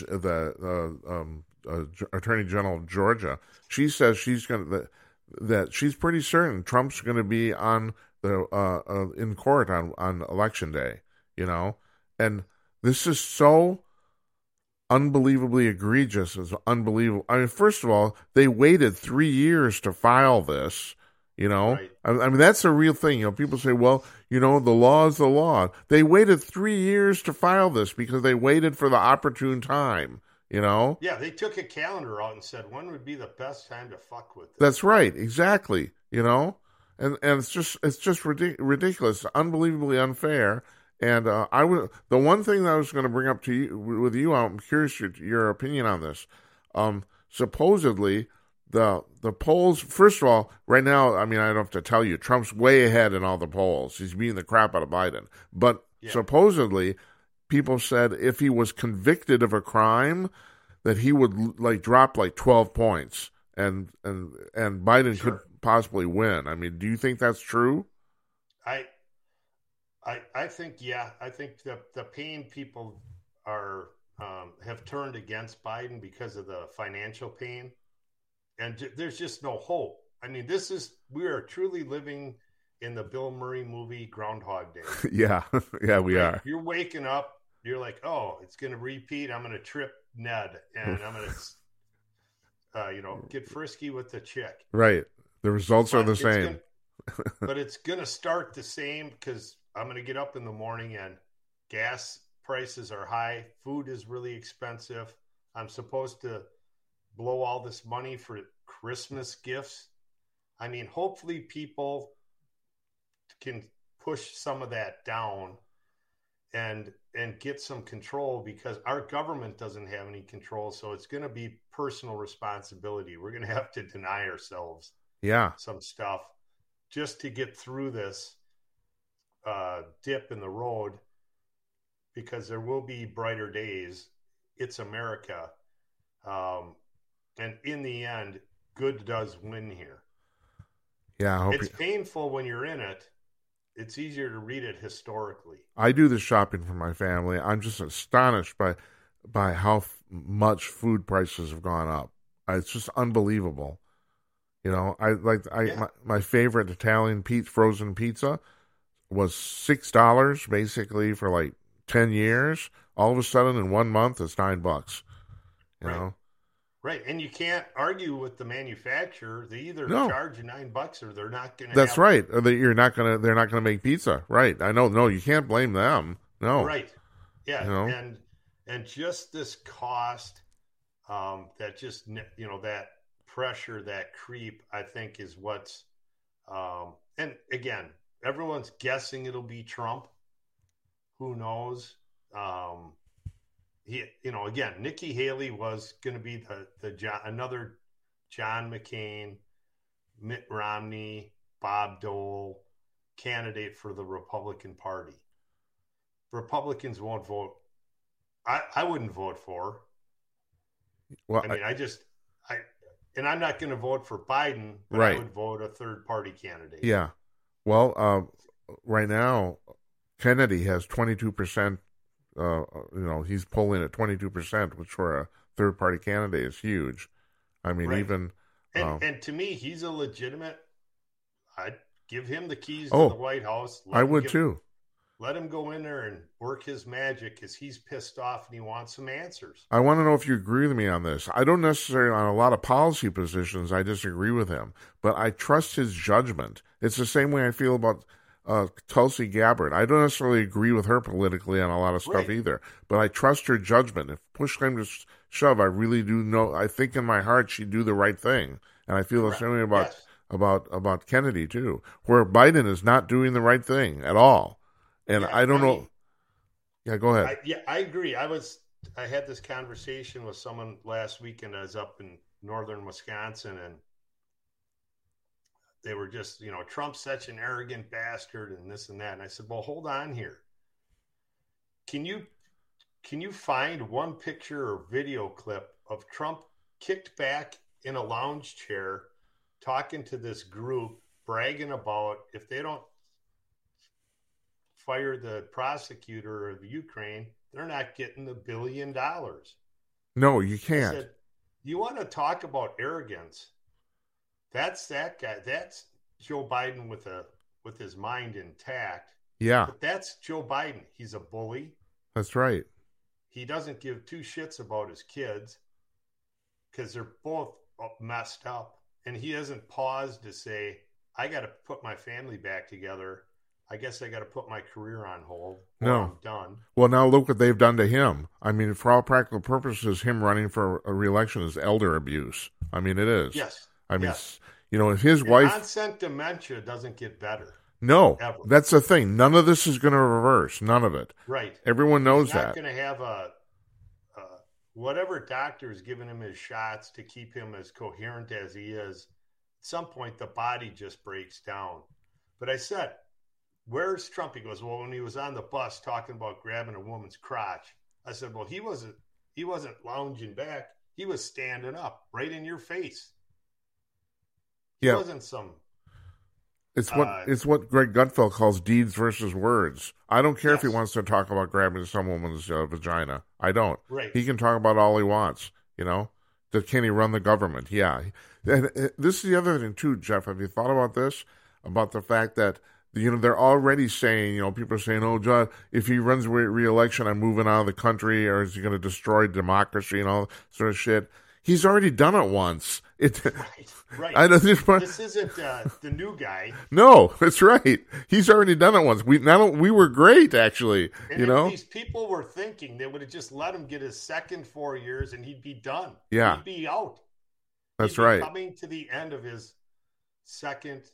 Speaker 1: the Attorney General of Georgia, she says that she's pretty certain Trump's going to be on the in court on election day, and this is so unbelievably egregious. It's unbelievable. I mean, first of all, they waited 3 years to file this.
Speaker 2: Right.
Speaker 1: I mean, that's a real thing. People say, well, the law is the law. They waited 3 years to file this because they waited for the opportune time,
Speaker 2: Yeah, they took a calendar out and said, when would be the best time to fuck with this?
Speaker 1: That's right. Exactly. And it's just ridiculous, unbelievably unfair. And the one thing that I was going to bring up to you with you, I'm curious your opinion on this. Supposedly, the polls, first of all, right now, I mean, I don't have to tell you, Trump's way ahead in all the polls. He's beating the crap out of Biden. But supposedly, people said if he was convicted of a crime, that he would drop 12 points, and Biden could possibly win. I mean, do you think that's true?
Speaker 2: I think, I think the pain people are have turned against Biden because of the financial pain. And there's just no hope. I mean, we are truly living in the Bill Murray movie Groundhog Day.
Speaker 1: Yeah, yeah, we
Speaker 2: Right?
Speaker 1: are.
Speaker 2: You're waking up, you're like, oh, it's going to repeat. I'm going to trip Ned, and I'm going to, get frisky with the chick.
Speaker 1: Right. The results are
Speaker 2: But
Speaker 1: the
Speaker 2: it's
Speaker 1: same.
Speaker 2: but it's going to start the same because I'm going to get up in the morning and gas prices are high. Food is really expensive. I'm supposed to blow all this money for Christmas gifts. I mean, hopefully people can push some of that down and get some control, because our government doesn't have any control. So it's going to be personal responsibility. We're going to have to deny ourselves
Speaker 1: Yeah.
Speaker 2: some stuff just to get through this dip in the road, because there will be brighter days. It's America. And in the end, good does win here.
Speaker 1: Yeah. I hope
Speaker 2: It's painful when you're in it. It's easier to read it historically.
Speaker 1: I do the shopping for my family. I'm just astonished by how much food prices have gone up. It's just unbelievable.
Speaker 2: Yeah.
Speaker 1: My favorite Italian frozen pizza was $6 basically for like 10 years. All of a sudden in 1 month it's $9. You
Speaker 2: Right.
Speaker 1: know?
Speaker 2: Right. And you can't argue with the manufacturer. They either
Speaker 1: No.
Speaker 2: charge you $9 or they're not going to.
Speaker 1: That's right. Or they're not gonna make pizza. Right. I know. No, you can't blame them. No.
Speaker 2: Right. Yeah.
Speaker 1: You know?
Speaker 2: And just this cost, that just, that pressure, that creep, I think is what's, and again, everyone's guessing it'll be Trump. Who knows? Again, Nikki Haley was going to be another John McCain, Mitt Romney, Bob Dole candidate for the Republican Party. Republicans won't vote. I wouldn't vote for.
Speaker 1: Well,
Speaker 2: I mean, and I'm not going to vote for Biden, but
Speaker 1: Right.
Speaker 2: I would vote a third party candidate.
Speaker 1: yeah. Well, right now Kennedy has 22%. He's polling at 22%, which for a third party candidate is huge. I mean,
Speaker 2: Right.
Speaker 1: even
Speaker 2: And to me, he's a legitimate. I'd give him the keys
Speaker 1: Oh,
Speaker 2: to the White House.
Speaker 1: I would too.
Speaker 2: Let him go in there and work his magic, because he's pissed off and he wants some answers.
Speaker 1: I want to know if you agree with me on this. I don't necessarily, on a lot of policy positions, I disagree with him, but I trust his judgment. It's the same way I feel about Tulsi Gabbard. I don't necessarily agree with her politically on a lot of stuff
Speaker 2: Right.
Speaker 1: either, but I trust her judgment. If push came to shove, I really do know. I think in my heart she'd do the right thing, and I feel the same way about
Speaker 2: Yes.
Speaker 1: about Kennedy too, where Biden is not doing the right thing at all. And
Speaker 2: Yeah,
Speaker 1: I don't know.
Speaker 2: mean,
Speaker 1: Yeah, go ahead.
Speaker 2: I agree. I had this conversation with someone last weekend. I was up in northern Wisconsin, and they were just, Trump's such an arrogant bastard and this and that. And I said, well, hold on here. Can you find one picture or video clip of Trump kicked back in a lounge chair talking to this group, bragging about if they don't fire the prosecutor of Ukraine, they're not getting the $1 billion.
Speaker 1: No, you
Speaker 2: I
Speaker 1: can't.
Speaker 2: said, you want to talk about arrogance? That's that guy. That's Joe Biden with his mind intact.
Speaker 1: Yeah,
Speaker 2: But that's Joe Biden. He's a bully.
Speaker 1: that's right.
Speaker 2: He doesn't give two shits about his kids because they're both messed up. And he doesn't pause to say, I got to put my family back together. I guess I got to put my career on hold.
Speaker 1: No.
Speaker 2: I'm done.
Speaker 1: Well, now look what they've done to him. I mean, for all practical purposes, him running for a re-election is elder abuse. I mean, it is.
Speaker 2: Yes.
Speaker 1: I mean,
Speaker 2: Yes.
Speaker 1: if his
Speaker 2: And
Speaker 1: wife...
Speaker 2: onset dementia doesn't get better.
Speaker 1: No,
Speaker 2: Ever.
Speaker 1: that's the thing. None of this is going to reverse. None of it.
Speaker 2: Right.
Speaker 1: Everyone knows
Speaker 2: He's not
Speaker 1: that.
Speaker 2: going to have whatever doctor is giving him his shots to keep him as coherent as he is. At some point, the body just breaks down. But I said, where's Trump? He goes, well, when he was on the bus talking about grabbing a woman's crotch, I said, well, he wasn't lounging back. He was standing up right in your face. He
Speaker 1: Yeah.
Speaker 2: wasn't some.
Speaker 1: It's what Greg Gutfeld calls deeds versus words. I don't care if he
Speaker 2: Yes.
Speaker 1: wants to talk about grabbing some woman's vagina. I don't.
Speaker 2: Right.
Speaker 1: He can talk about all he wants. Can he run the government? Yeah. And this is the other thing too, Jeff. Have you thought about this? about the fact that, they're already saying, people are saying, oh, John, if he runs re-election, I'm moving out of the country, or is he going to destroy democracy and all sort of shit. He's already done it once.
Speaker 2: Right.
Speaker 1: I know
Speaker 2: this isn't the new guy.
Speaker 1: No, that's right. He's already done it once. We were great, actually.
Speaker 2: And if these people were thinking, they would have just let him get his second 4 years, and he'd be done.
Speaker 1: Yeah,
Speaker 2: he'd be out.
Speaker 1: That's
Speaker 2: he'd be
Speaker 1: right.
Speaker 2: Coming to the end of his second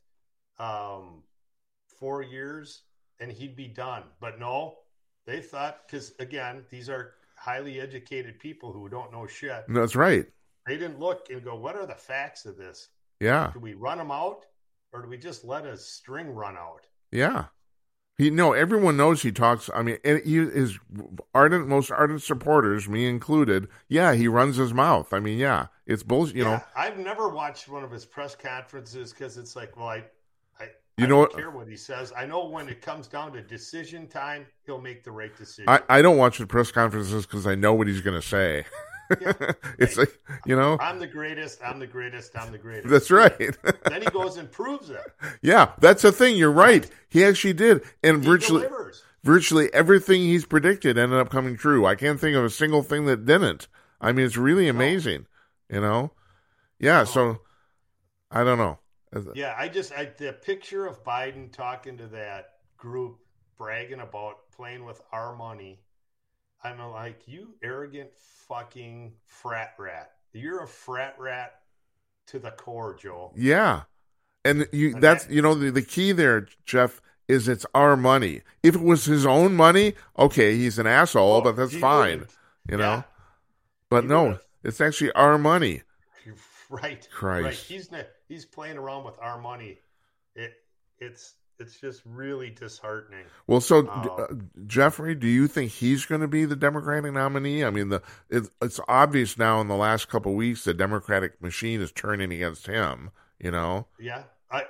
Speaker 2: 4 years, and he'd be done. But no, they thought, because again, these are highly educated people who don't know shit.
Speaker 1: That's right.
Speaker 2: They didn't look and go, what are the facts of this?
Speaker 1: Yeah.
Speaker 2: Do we run him out, or do we just let a string run out?
Speaker 1: Yeah. Everyone knows he talks. I mean, his most ardent supporters, me included. Yeah, he runs his mouth. I mean, yeah, it's bullshit.
Speaker 2: I've never watched one of his press conferences because it's like, well, I
Speaker 1: don't
Speaker 2: care what he says. I know when it comes down to decision time, he'll make the right decision.
Speaker 1: I don't watch the press conferences because I know what he's going to say.
Speaker 2: Yeah,
Speaker 1: it's
Speaker 2: right.
Speaker 1: like,
Speaker 2: I'm the greatest. I'm the greatest. I'm the greatest.
Speaker 1: That's right.
Speaker 2: Then he goes and proves it.
Speaker 1: Yeah, that's the thing. You're right. He actually did, and
Speaker 2: He delivers.
Speaker 1: virtually everything he's predicted ended up coming true. I can't think of a single thing that didn't. I mean, it's really amazing. Yeah. So I don't know.
Speaker 2: Yeah, the picture of Biden talking to that group, bragging about playing with our money. I'm like, you arrogant fucking frat rat. You're a frat rat to the core, Joe.
Speaker 1: Yeah. And the key there, Jeff, is it's our money. If it was his own money, okay, he's an asshole, but that's fine.
Speaker 2: Yeah.
Speaker 1: But no, it's actually our money.
Speaker 2: Right.
Speaker 1: Christ.
Speaker 2: Right. He's playing around with our money. It's just really disheartening.
Speaker 1: Well, so Jeffrey, do you think he's going to be the Democratic nominee? I mean, it's obvious now in the last couple of weeks the Democratic machine is turning against him.
Speaker 2: Yeah.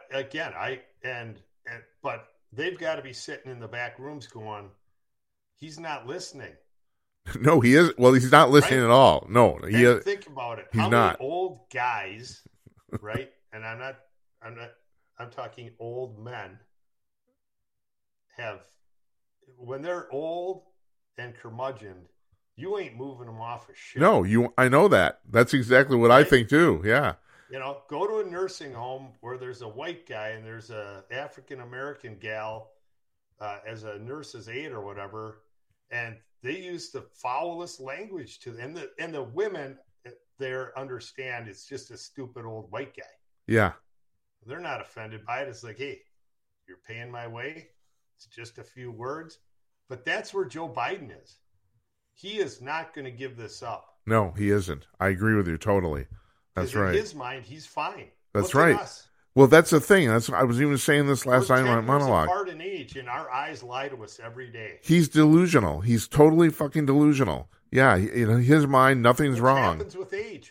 Speaker 2: But they've got to be sitting in the back rooms going, he's not listening.
Speaker 1: No, he is. Well, he's not listening at all. No,
Speaker 2: think about it.
Speaker 1: He's
Speaker 2: How
Speaker 1: not.
Speaker 2: many old guys, right? And I'm talking old men. When they're old and curmudgeoned, you ain't moving them off of shit.
Speaker 1: No, I know that. That's exactly what I think too. Yeah.
Speaker 2: Go to a nursing home where there's a white guy and there's a African American gal as a nurse's aide or whatever, and they use the foulest language to them. And the women there understand it's just a stupid old white guy.
Speaker 1: Yeah.
Speaker 2: They're not offended by it. It's like, hey, you're paying my way. It's just a few words. But that's where Joe Biden is. He is not going to give this up.
Speaker 1: No, he isn't. I agree with you totally. That's right.
Speaker 2: In his mind, he's fine.
Speaker 1: That's right. Well, that's the thing. I was even saying this last night in my monologue.
Speaker 2: We're 10 years apart in age, and our eyes lie to us every day.
Speaker 1: He's delusional. He's totally fucking delusional. Yeah, his mind, nothing's wrong.
Speaker 2: It happens with age.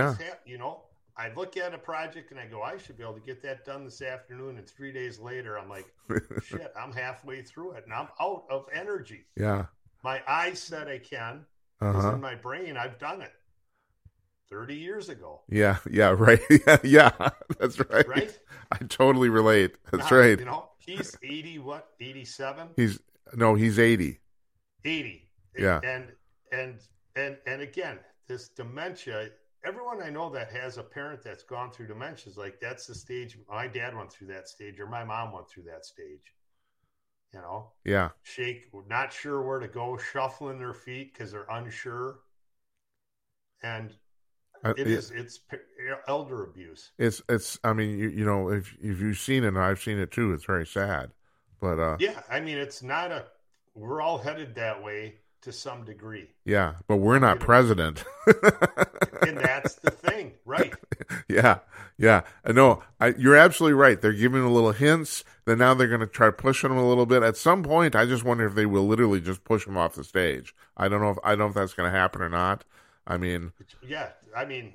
Speaker 2: I look at a project and I go, I should be able to get that done this afternoon. And 3 days later, I'm like, shit, I'm halfway through it and I'm out of energy.
Speaker 1: Yeah.
Speaker 2: My eyes said I can. Because in my brain, I've done it 30 years ago.
Speaker 1: Yeah, right. yeah, that's right.
Speaker 2: Right?
Speaker 1: I totally relate. That's right.
Speaker 2: He's 80, 87?
Speaker 1: He's 80.
Speaker 2: 80.
Speaker 1: Yeah.
Speaker 2: And again, this dementia, everyone I know that has a parent that's gone through dementia is like, that's the stage. My dad went through that stage, or my mom went through that stage.
Speaker 1: Yeah.
Speaker 2: Not sure where to go, shuffling their feet because they're unsure. And it's elder abuse.
Speaker 1: I mean, if you've seen it, and I've seen it too, it's very sad. But
Speaker 2: yeah, I mean, it's not we're all headed that way to some degree.
Speaker 1: Yeah, but we're not president.
Speaker 2: And that's the thing, right?
Speaker 1: Yeah. No, you're absolutely right. They're giving a little hints. Then now they're going to try pushing him a little bit. At some point, I just wonder if they will literally just push him off the stage. I don't know if that's going to happen or not. I mean,
Speaker 2: yeah. I mean,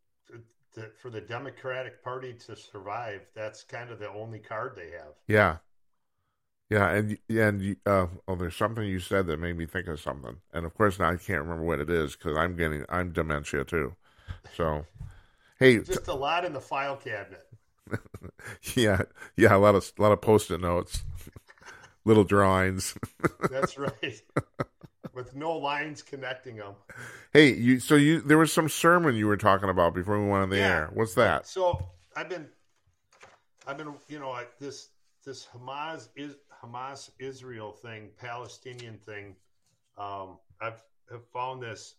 Speaker 2: for the Democratic Party to survive, that's kind of the only card they have.
Speaker 1: Yeah. And there's something you said that made me think of something, and of course now I can't remember what it is because I'm dementia too. So, hey,
Speaker 2: just a lot in the file cabinet.
Speaker 1: Yeah, yeah, a lot of post-it notes, little drawings.
Speaker 2: That's right. With no lines connecting them.
Speaker 1: Hey, there was some sermon you were talking about before we went on the
Speaker 2: Yeah.
Speaker 1: air. What's that?
Speaker 2: So I've been, this Hamas Israel thing, Palestinian thing. I've found this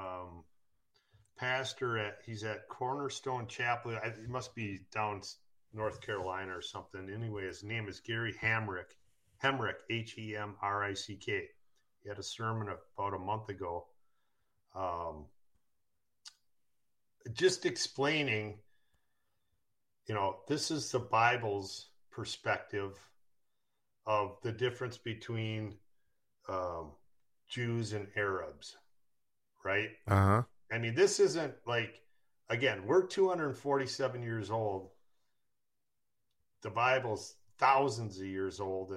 Speaker 2: pastor he's at Cornerstone Chapel. It must be down North Carolina or something. Anyway, his name is Gary Hamrick, Hemrick, Hemrick. He had a sermon about a month ago, just explaining, this is the Bible's perspective of the difference between Jews and Arabs, right?
Speaker 1: Uh-huh.
Speaker 2: I mean, this isn't like, again, we're 247 years old. The Bible's thousands of years old,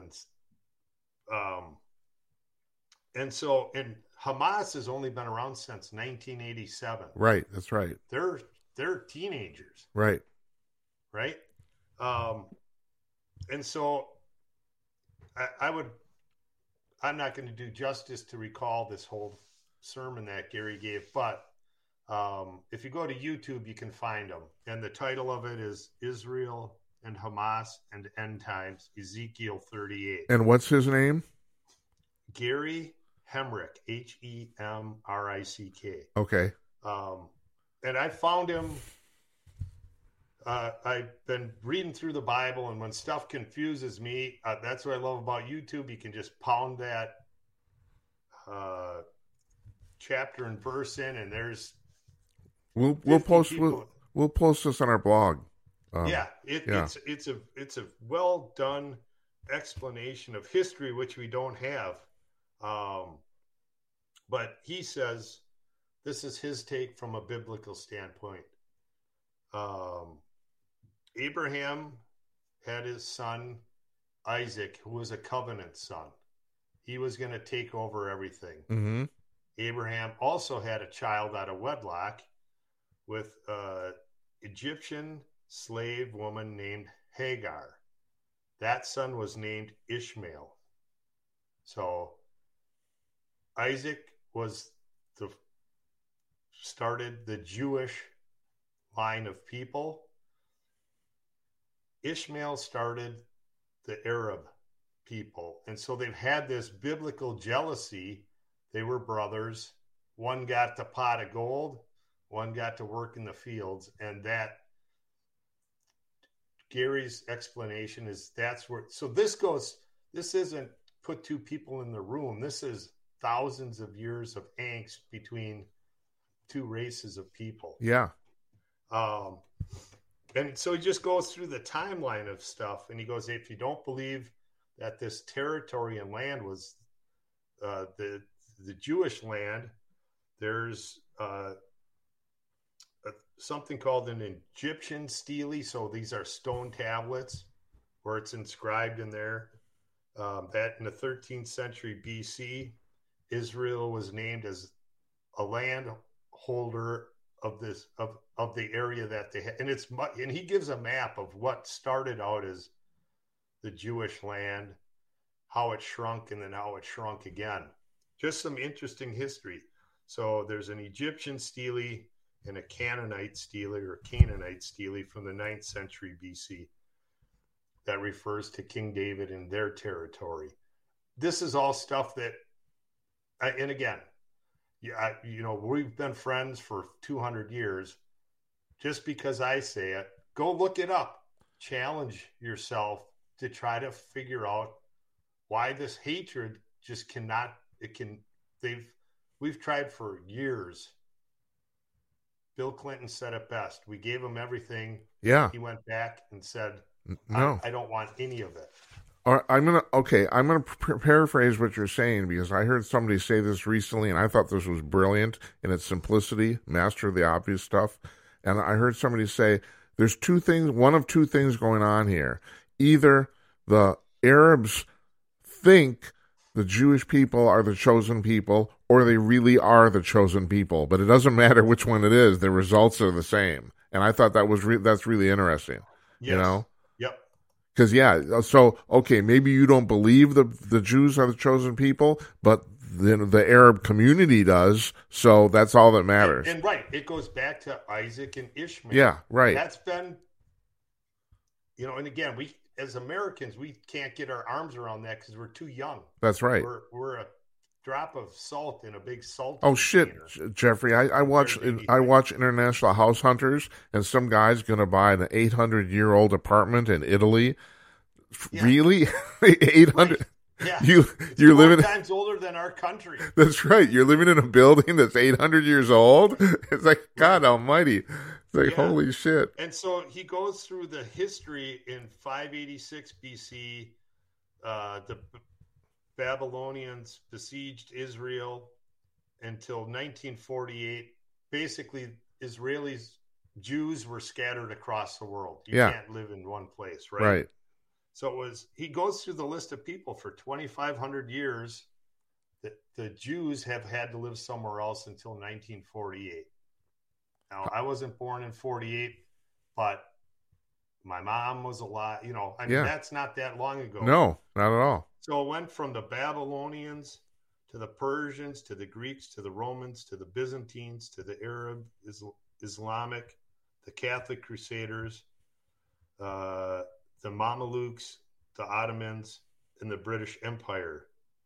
Speaker 2: and Hamas has only been around since 1987.
Speaker 1: Right, that's right.
Speaker 2: They're teenagers.
Speaker 1: Right.
Speaker 2: Right. And so I'm not going to do justice to recall this whole sermon that Gary gave, but if you go to YouTube, you can find them. And the title of it is Israel and Hamas and End Times, Ezekiel 38.
Speaker 1: And what's his name?
Speaker 2: Gary Hemrick, Hemrick.
Speaker 1: Okay.
Speaker 2: And I found him. I've been reading through the Bible, and when stuff confuses me, that's what I love about YouTube. You can just pound that chapter and verse in, and there's
Speaker 1: we'll post this on our blog.
Speaker 2: It's a well done explanation of history, which we don't have. But he says this is his take from a biblical standpoint. Abraham had his son Isaac, who was a covenant son. He was going to take over everything.
Speaker 1: Mm-hmm.
Speaker 2: Abraham also had a child out of wedlock with an Egyptian slave woman named Hagar. That son was named Ishmael. So Isaac started the Jewish line of people. Ishmael started the Arab people. And so they've had this biblical jealousy. They were brothers. One got the pot of gold, one got to work in the fields. And that Gary's explanation is that's where, so this isn't put two people in the room. This is thousands of years of angst between two races of people.
Speaker 1: Yeah.
Speaker 2: And so he just goes through the timeline of stuff, and he goes, if you don't believe that this territory and land was the Jewish land, there's something called an Egyptian stele. So these are stone tablets where it's inscribed in there that in the 13th century BC, Israel was named as a landholder of this of the area that they had, and he gives a map of what started out as the Jewish land, how it shrunk, and then how it shrunk again. Just some interesting history. So there's an Egyptian stele and a Canaanite stele from the 9th century BC that refers to King David and their territory. This is all stuff that, and again, yeah, we've been friends for 200 years. Just because I say it, go look it up. Challenge yourself to try to figure out why this hatred just cannot. We've tried for years. Bill Clinton said it best. We gave him everything.
Speaker 1: Yeah.
Speaker 2: He went back and said,
Speaker 1: "No,
Speaker 2: I don't want any of it."
Speaker 1: I'm gonna paraphrase what you're saying, because I heard somebody say this recently, and I thought this was brilliant in its simplicity, master the obvious stuff. And I heard somebody say there's one of two things going on here. Either the Arabs think the Jewish people are the chosen people, or they really are the chosen people. But it doesn't matter which one it is; the results are the same. And I thought that's really interesting. You
Speaker 2: Yes.
Speaker 1: know?
Speaker 2: Yep.
Speaker 1: Because, yeah, so, okay, maybe you don't believe the Jews are the chosen people, but then the Arab community does, so that's all that matters.
Speaker 2: And right, it goes back to Isaac and Ishmael.
Speaker 1: Yeah, right.
Speaker 2: That's been, and again, we as Americans, we can't get our arms around that because we're too young.
Speaker 1: That's right.
Speaker 2: We're a drop of salt in a big salt.
Speaker 1: Oh shit, Jeffrey! I watch International House Hunters, and some guy's going to buy an 800-year-old apartment in Italy. Yeah. Really, 800?
Speaker 2: Yeah,
Speaker 1: you're living
Speaker 2: times older than our country.
Speaker 1: That's right. You're living in a building that's 800 years old. It's like God Almighty. It's like holy shit.
Speaker 2: And so he goes through the history in 586 BC. The Babylonians besieged Israel until 1948. Basically, Jews were scattered across the world. You can't live in one place, right?
Speaker 1: Right.
Speaker 2: So he goes through the list of people for 2,500 years that the Jews have had to live somewhere else until 1948. Now, I wasn't born in 48, but my mom was alive. That's not that long ago.
Speaker 1: No, not at all.
Speaker 2: So it went from the Babylonians to the Persians to the Greeks to the Romans to the Byzantines to the Arab, Islamic, the Catholic Crusaders, the Mamelukes, the Ottomans, and the British Empire.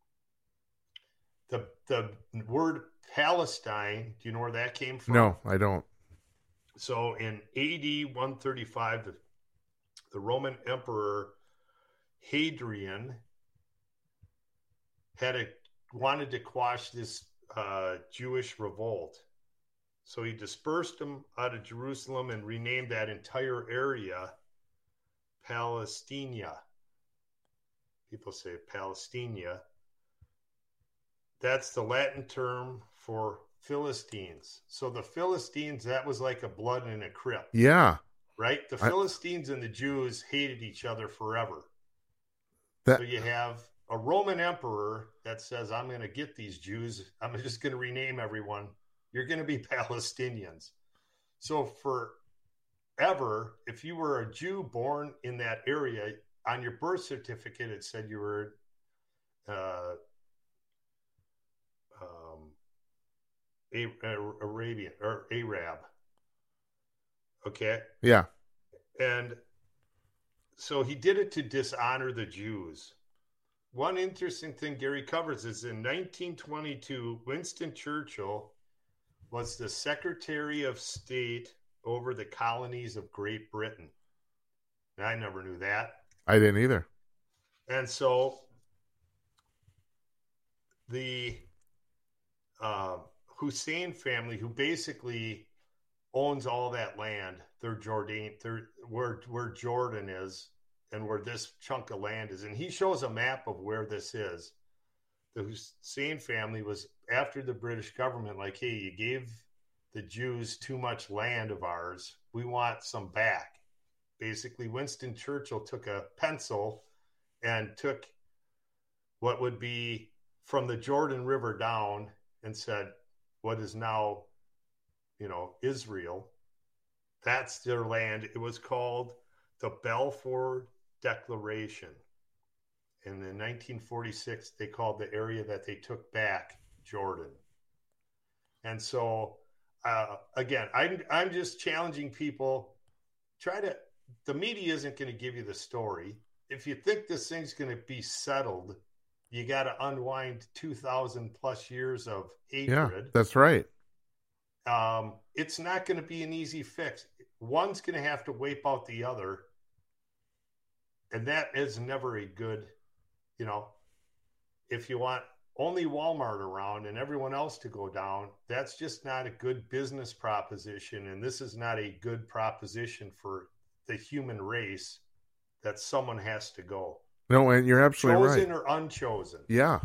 Speaker 2: The word Palestine, do you know where that came from?
Speaker 1: No, I don't.
Speaker 2: So in AD 135, the Roman Emperor Hadrian wanted to quash this Jewish revolt. So he dispersed them out of Jerusalem and renamed that entire area Palestina. People say Palestina. That's the Latin term for Philistines. So the Philistines, that was like a blood in a crypt.
Speaker 1: Yeah.
Speaker 2: Right? The Philistines and the Jews hated each other forever. So you have a Roman emperor that says, I'm going to get these Jews. I'm just going to rename everyone. You're going to be Palestinians. So forever, if you were a Jew born in that area, on your birth certificate, it said you were Arabian or Arab. Okay?
Speaker 1: Yeah.
Speaker 2: And so he did it to dishonor the Jews. One interesting thing Gary covers is in 1922, Winston Churchill was the Secretary of State over the colonies of Great Britain. And I never knew that.
Speaker 1: I didn't either.
Speaker 2: And so the Hussein family, who basically owns all that land, where Jordan is and where this chunk of land is. And he shows a map of where this is. The Hussein family was after the British government, like, hey, you gave the Jews too much land of ours. We want some back. Basically, Winston Churchill took a pencil and took what would be from the Jordan River down and said, what is now, Israel, that's their land. It was called the Balfour Declaration. And in 1946, they called the area that they took back Jordan. And so, again, I'm just challenging people. The media isn't going to give you the story. If you think this thing's going to be settled, you got to unwind 2,000 plus years of hatred.
Speaker 1: Yeah, that's right.
Speaker 2: It's not going to be an easy fix. One's going to have to wipe out the other. And that is never a good, if you want only Walmart around and everyone else to go down, that's just not a good business proposition. And this is not a good proposition for the human race, that someone has to go.
Speaker 1: No, and you're absolutely right.
Speaker 2: Chosen or unchosen.
Speaker 1: Yeah.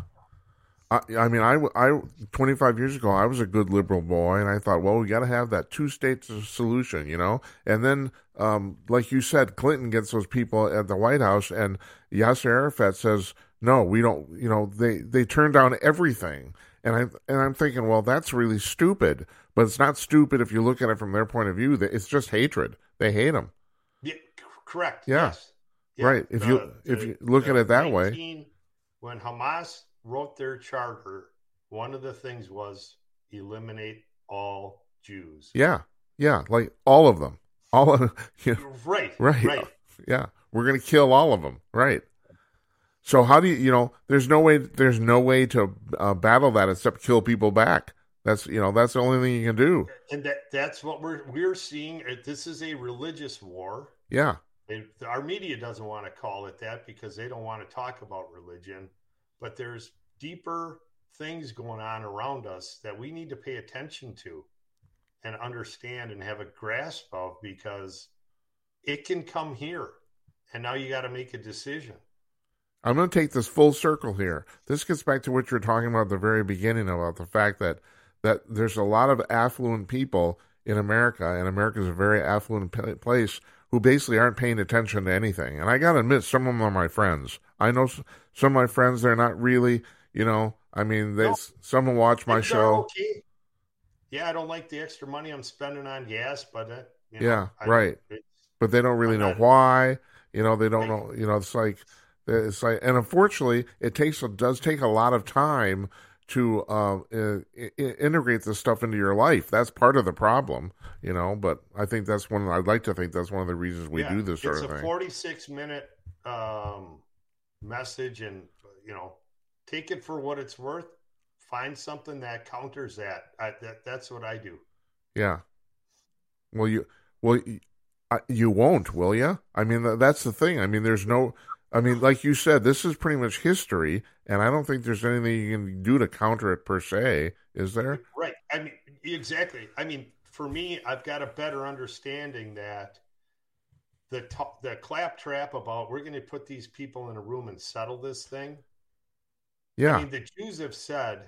Speaker 1: I 25 years ago, I was a good liberal boy, and I thought, well, we got to have that two-state solution, And then, like you said, Clinton gets those people at the White House, and Yasser Arafat says, no, we don't. They turn down everything, and I'm thinking, well, that's really stupid. But it's not stupid if you look at it from their point of view. It's just hatred. They hate him.
Speaker 2: Yeah, Correct.
Speaker 1: Yeah,
Speaker 2: Yes. Yeah.
Speaker 1: right. If you look at it that way,
Speaker 2: When Hamas wrote their charter, one of the things was eliminate all Jews.
Speaker 1: yeah, yeah, like all of them, all of you know,
Speaker 2: Right.
Speaker 1: right,
Speaker 2: Right.
Speaker 1: yeah, we're gonna kill all of them, right? So how do there's no way to battle that except kill people back. That's the only thing you can do.
Speaker 2: And that's what we're seeing. This is a religious war.
Speaker 1: Yeah,
Speaker 2: Our media doesn't want to call it that because they don't want to talk about religion, but there's deeper things going on around us that we need to pay attention to and understand and have a grasp of, because it can come here. And now you got to make a decision.
Speaker 1: I'm going to take this full circle here. This gets back to what you were talking about at the very beginning about the fact that there's a lot of affluent people in America, and America is a very affluent place, who basically aren't paying attention to anything. And I got to admit, some of them are my friends. I know some of my friends, they're not really, I mean, some will watch my show.
Speaker 2: Okay. Yeah, I don't like the extra money I'm spending on gas, but
Speaker 1: right. But they don't really know why. They don't know. It's like, and unfortunately, it does take a lot of time to integrate this stuff into your life. That's part of the problem, But I think I'd like to think that's one of the reasons we do this sort of thing.
Speaker 2: It's a 46-minute message, and take it for what it's worth. Find something that counters that. That's what I do.
Speaker 1: Yeah. Well, you won't, will you? I mean, that's the thing. I mean, like you said, this is pretty much history, and I don't think there's anything you can do to counter it per se, is there?
Speaker 2: Right. I mean, exactly. I mean, for me, I've got a better understanding that the claptrap about we're going to put these people in a room and settle this thing.
Speaker 1: Yeah.
Speaker 2: I mean, the Jews have said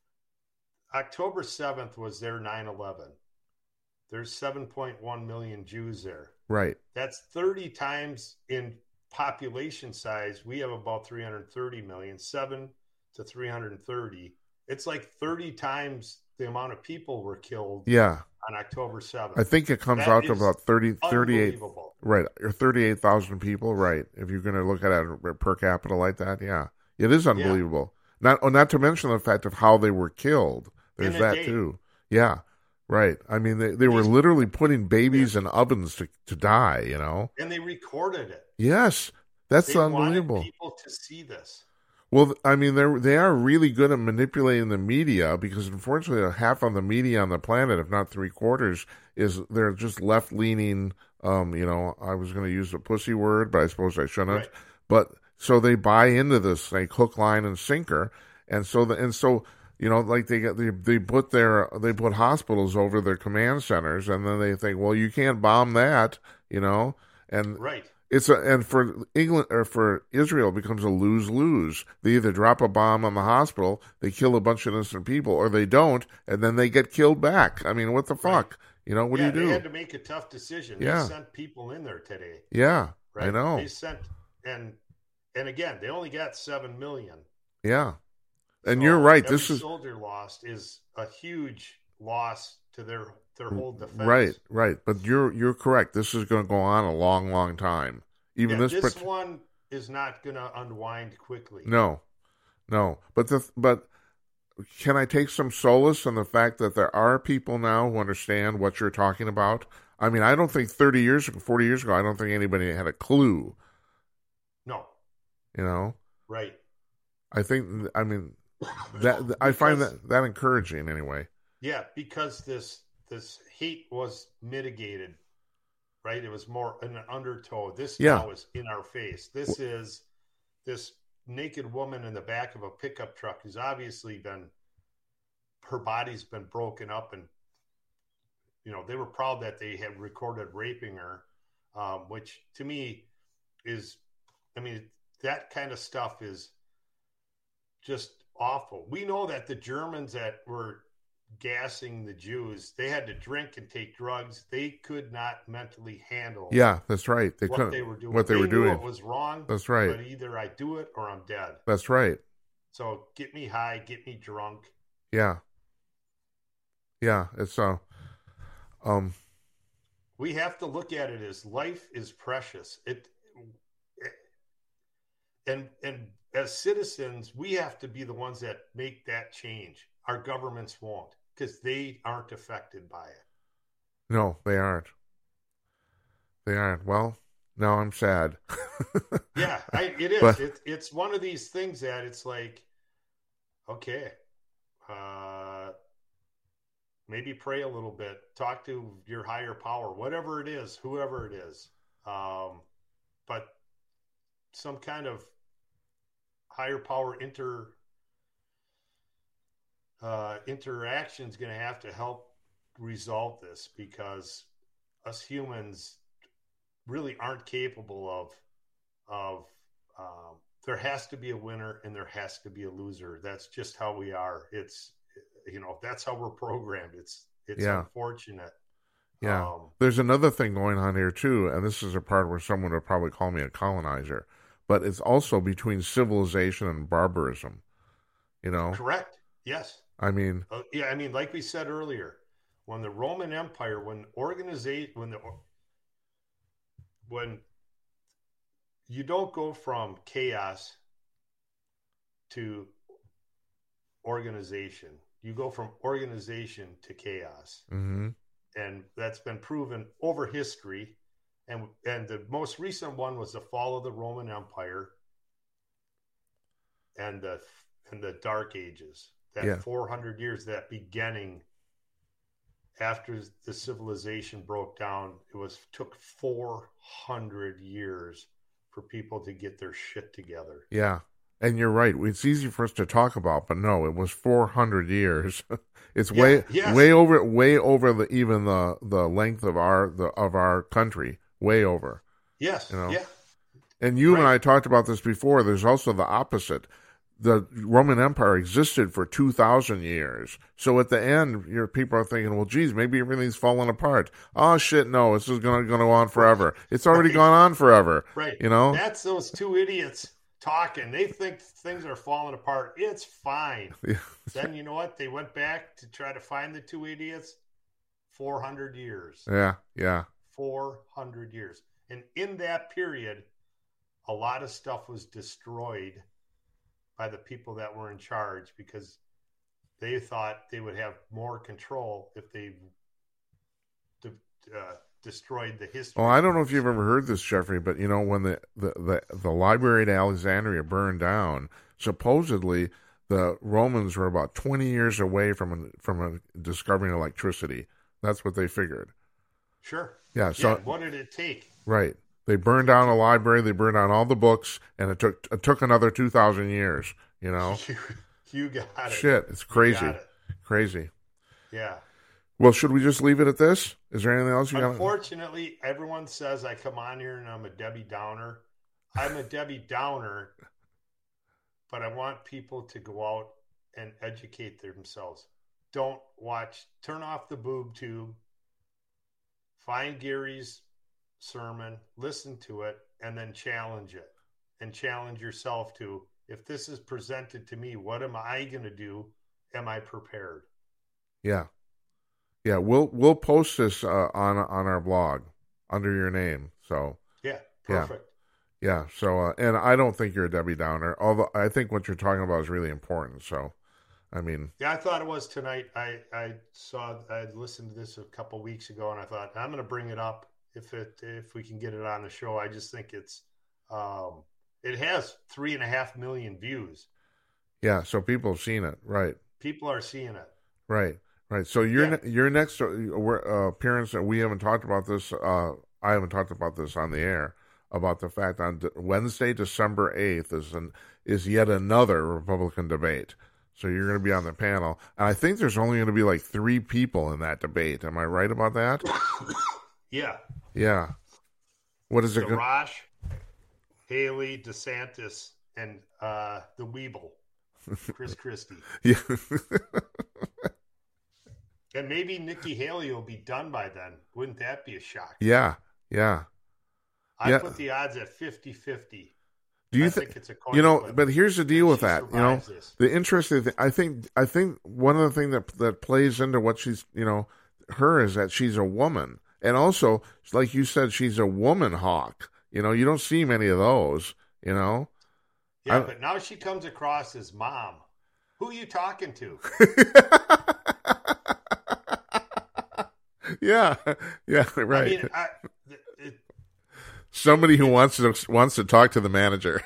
Speaker 2: October 7th was their 9/11. There's 7.1 million Jews there.
Speaker 1: Right.
Speaker 2: That's 30 times in population size. We have about 330 million, 7 to 330. It's like 30 times the amount of people were killed on October 7th.
Speaker 1: I think it comes out to about 38, right, or 38,000 people, right, if you're going to look at it per capita like that, yeah. It is unbelievable. Yeah. Not to mention the fact of how they were killed. There's that too. Yeah. Right. I mean, they were literally putting babies in ovens to die,
Speaker 2: And they recorded it.
Speaker 1: Yes. That's unbelievable.
Speaker 2: Wanted people to see this.
Speaker 1: Well, I mean, they are really good at manipulating the media, because unfortunately half of the media on the planet, if not 3/4, they're just left-leaning, I was going to use the pussy word, but I suppose I shouldn't. Right. But so they buy into this like hook, line, and sinker. And so like they put hospitals over their command centers, and then they think, well, you can't bomb that, and
Speaker 2: right.
Speaker 1: And for England or for Israel, it becomes a lose-lose. They either drop a bomb on the hospital, they kill a bunch of innocent people, or they don't, and then they get killed back. I mean, what the fuck? What do you do?
Speaker 2: They had to make a tough decision. They sent people in there today.
Speaker 1: Yeah,
Speaker 2: right?
Speaker 1: I know.
Speaker 2: They sent, and again, they only got 7 million.
Speaker 1: Yeah, and you're right.
Speaker 2: Every soldier lost is a huge loss to their whole defense.
Speaker 1: Right. But you're correct. This is going to go on a long, long time. Even this
Speaker 2: one is not going to unwind quickly.
Speaker 1: No. But can I take some solace in the fact that there are people now who understand what you're talking about? I mean, I don't think 40 years ago, I don't think anybody had a clue.
Speaker 2: No.
Speaker 1: Right. I mean, that I find that encouraging anyway.
Speaker 2: Yeah, because this hate was mitigated, right? It was more an undertow. This now is in our face. This is this naked woman in the back of a pickup truck who's obviously her body's been broken up, and they were proud that they had recorded raping her, which to me is, that kind of stuff is just awful. We know that the Germans that were gassing the Jews, they had to drink and take drugs. They could not mentally handle.
Speaker 1: Yeah, that's right. They couldn't. What they were doing.
Speaker 2: It was wrong.
Speaker 1: That's right.
Speaker 2: But either I do it or I'm dead.
Speaker 1: That's right.
Speaker 2: So get me high, get me drunk.
Speaker 1: Yeah. It's
Speaker 2: We have to look at it as life is precious. And as citizens, we have to be the ones that make that change. Our governments won't, because they aren't affected by it.
Speaker 1: No, they aren't. They aren't. Well, now I'm sad.
Speaker 2: Yeah, it is.
Speaker 1: But
Speaker 2: It's one of these things that it's like, okay, maybe pray a little bit, talk to your higher power, whatever it is, whoever it is. But some kind of higher power interaction is going to have to help resolve this, because us humans really aren't capable of there has to be a winner and there has to be a loser. That's just how we are. It's, that's how we're programmed. It's unfortunate.
Speaker 1: Yeah. There's another thing going on here too, and this is a part where someone would probably call me a colonizer, but it's also between civilization and barbarism.
Speaker 2: Correct. Yes.
Speaker 1: I mean,
Speaker 2: like we said earlier, when the Roman Empire, when you don't go from chaos to organization, you go from organization to chaos.
Speaker 1: Mm-hmm.
Speaker 2: And that's been proven over history. And the most recent one was the fall of the Roman Empire and the Dark Ages. That 400 years, that beginning after the civilization broke down, took 400 years for people to get their shit together.
Speaker 1: Yeah. And you're right. It's easy for us to talk about, but no, it was 400 years. It's way over the length of our country, way over.
Speaker 2: Yes. Yeah.
Speaker 1: And you and I talked about this before. There's also the opposite. The Roman Empire existed for 2,000 years. So at the end, people are thinking, well, geez, maybe everything's falling apart. Oh, shit, no, this is going to go on forever. It's already gone on forever.
Speaker 2: Right. That's those two idiots talking. They think things are falling apart. It's fine. Yeah. Then you know what? They went back to try to find the two idiots. 400 years.
Speaker 1: Yeah.
Speaker 2: 400 years. And in that period, a lot of stuff was destroyed by the people that were in charge, because they thought they would have more control if they destroyed the history.
Speaker 1: Well, I don't know if you've ever heard this, Jeffrey, but when the library at Alexandria burned down, supposedly the Romans were about 20 years away from discovering electricity. That's what they figured.
Speaker 2: Sure.
Speaker 1: Yeah. So
Speaker 2: what did it take?
Speaker 1: Right. They burned down a library. They burned down all the books, and it took another 2,000 years.
Speaker 2: You got it.
Speaker 1: Shit, it's crazy. Crazy.
Speaker 2: Yeah.
Speaker 1: Well, should we just leave it at this? Is there anything else you got?
Speaker 2: Unfortunately, everyone says I come on here and I'm a Debbie Downer. I'm a Debbie Downer, but I want people to go out and educate themselves. Don't turn off the boob tube, find Gary's sermon, listen to it, and then challenge it. And challenge yourself to, if this is presented to me, what am I going to do? Am I prepared?
Speaker 1: Yeah. Yeah, we'll post this on our blog under your name. So
Speaker 2: yeah, perfect.
Speaker 1: Yeah. So and I don't think you're a Debbie Downer, although I think what you're talking about is really important. So, I mean,
Speaker 2: yeah, I thought it was tonight. I listened to this a couple weeks ago, and I thought I'm going to bring it up if we can get it on the show. I just think it has 3.5 million views.
Speaker 1: Yeah, so people have seen it, right?
Speaker 2: People are seeing it,
Speaker 1: right. Right. So your next appearance, we haven't talked about this. I haven't talked about this on the air, about the fact on Wednesday, December 8th is yet another Republican debate. So you're going to be on the panel, and I think there's only going to be like 3 people in that debate. Am I right about that?
Speaker 2: Yeah.
Speaker 1: Yeah. What is it?
Speaker 2: Rausch, Haley, DeSantis, and the Weeble, Chris Christie.
Speaker 1: Yeah.
Speaker 2: And maybe Nikki Haley will be done by then. Wouldn't that be a shock?
Speaker 1: Yeah.
Speaker 2: I put the odds at 50-50.
Speaker 1: Do you think it's a coin flip? But here's the deal with that. The interesting thing, I think one of the things that plays into what she's, her is that she's a woman, And also, like you said, she's a woman hawk. You know, you don't see many of those, you know?
Speaker 2: Yeah, but now she comes across as mom. Who are you talking to?
Speaker 1: Yeah, yeah, right.
Speaker 2: I mean,
Speaker 1: Somebody who wants to talk to the manager.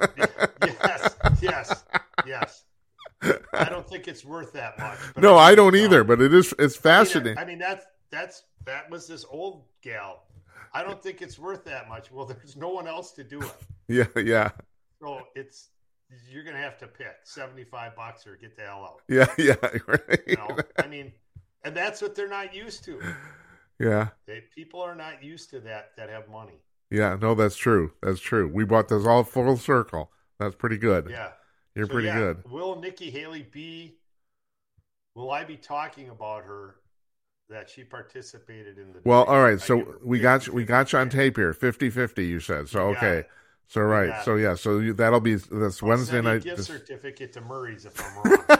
Speaker 2: yes. I don't think it's worth that much.
Speaker 1: No, I don't either. But it's fascinating.
Speaker 2: I mean, that was this old gal. I don't think it's worth that much. Well, there's no one else to do it.
Speaker 1: Yeah.
Speaker 2: So you're gonna have to pick $75 or get the hell out.
Speaker 1: Yeah, right.
Speaker 2: You know, I mean, and that's what they're not used to.
Speaker 1: Yeah.
Speaker 2: People are not used to that have money.
Speaker 1: Yeah, no, that's true. That's true. We brought this all full circle. That's pretty good.
Speaker 2: Yeah.
Speaker 1: You're pretty good.
Speaker 2: Will Nikki Haley will I be talking about her that she participated in the
Speaker 1: Well, all right. So we got you on tape here. 50-50 you said. So okay. So right. So yeah, so that'll be this Wednesday night.
Speaker 2: Gift certificate to Murray's if I'm wrong.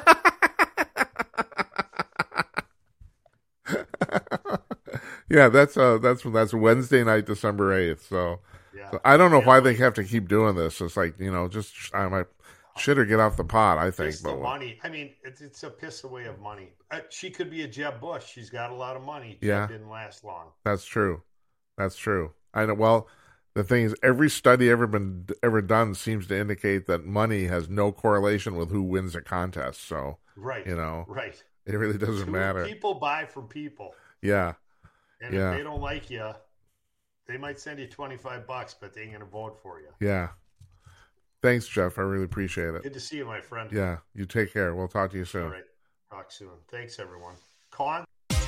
Speaker 1: Yeah, that's Wednesday night, December 8th. So I don't know why they have to keep doing this. It's like, you know, just I might shit or get off the pot, I think.
Speaker 2: It's the money. I mean, it's a piss away of money. She could be a Jeb Bush. She's got a lot of money. Jeb didn't last long.
Speaker 1: That's true. I know. Well, the thing is, every study ever done seems to indicate that money has no correlation with who wins a contest. So you know, it really doesn't matter.
Speaker 2: People buy from people.
Speaker 1: Yeah.
Speaker 2: And if they don't like you, they might send you $25, but they ain't gonna vote for you.
Speaker 1: Yeah. Thanks, Jeff. I really appreciate it.
Speaker 2: Good to see you, my friend.
Speaker 1: Yeah. You take care. We'll talk to you soon.
Speaker 2: All right. Talk soon. Thanks, everyone. Con.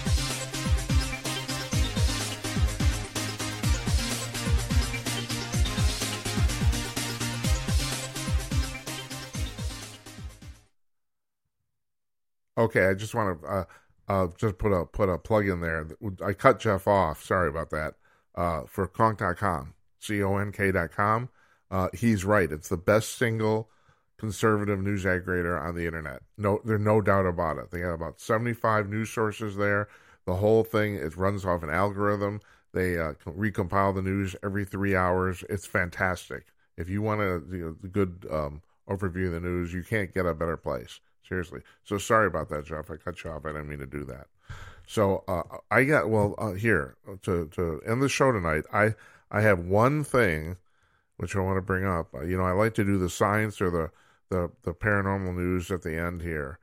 Speaker 1: Okay, I just want to just put a plug in there. I cut Jeff off. Sorry about that. For Conk.com, CONK.com. He's right. It's the best single conservative news aggregator on the internet. There's no doubt about it. They have about 75 news sources there. The whole thing, it runs off an algorithm. They recompile the news every 3 hours. It's fantastic. If you want a good overview of the news, you can't get a better place. Seriously. So sorry about that, Jeff. I cut you off. I didn't mean to do that. So I got here to end the show tonight. I have one thing which I want to bring up. I like to do the science or the paranormal news at the end here.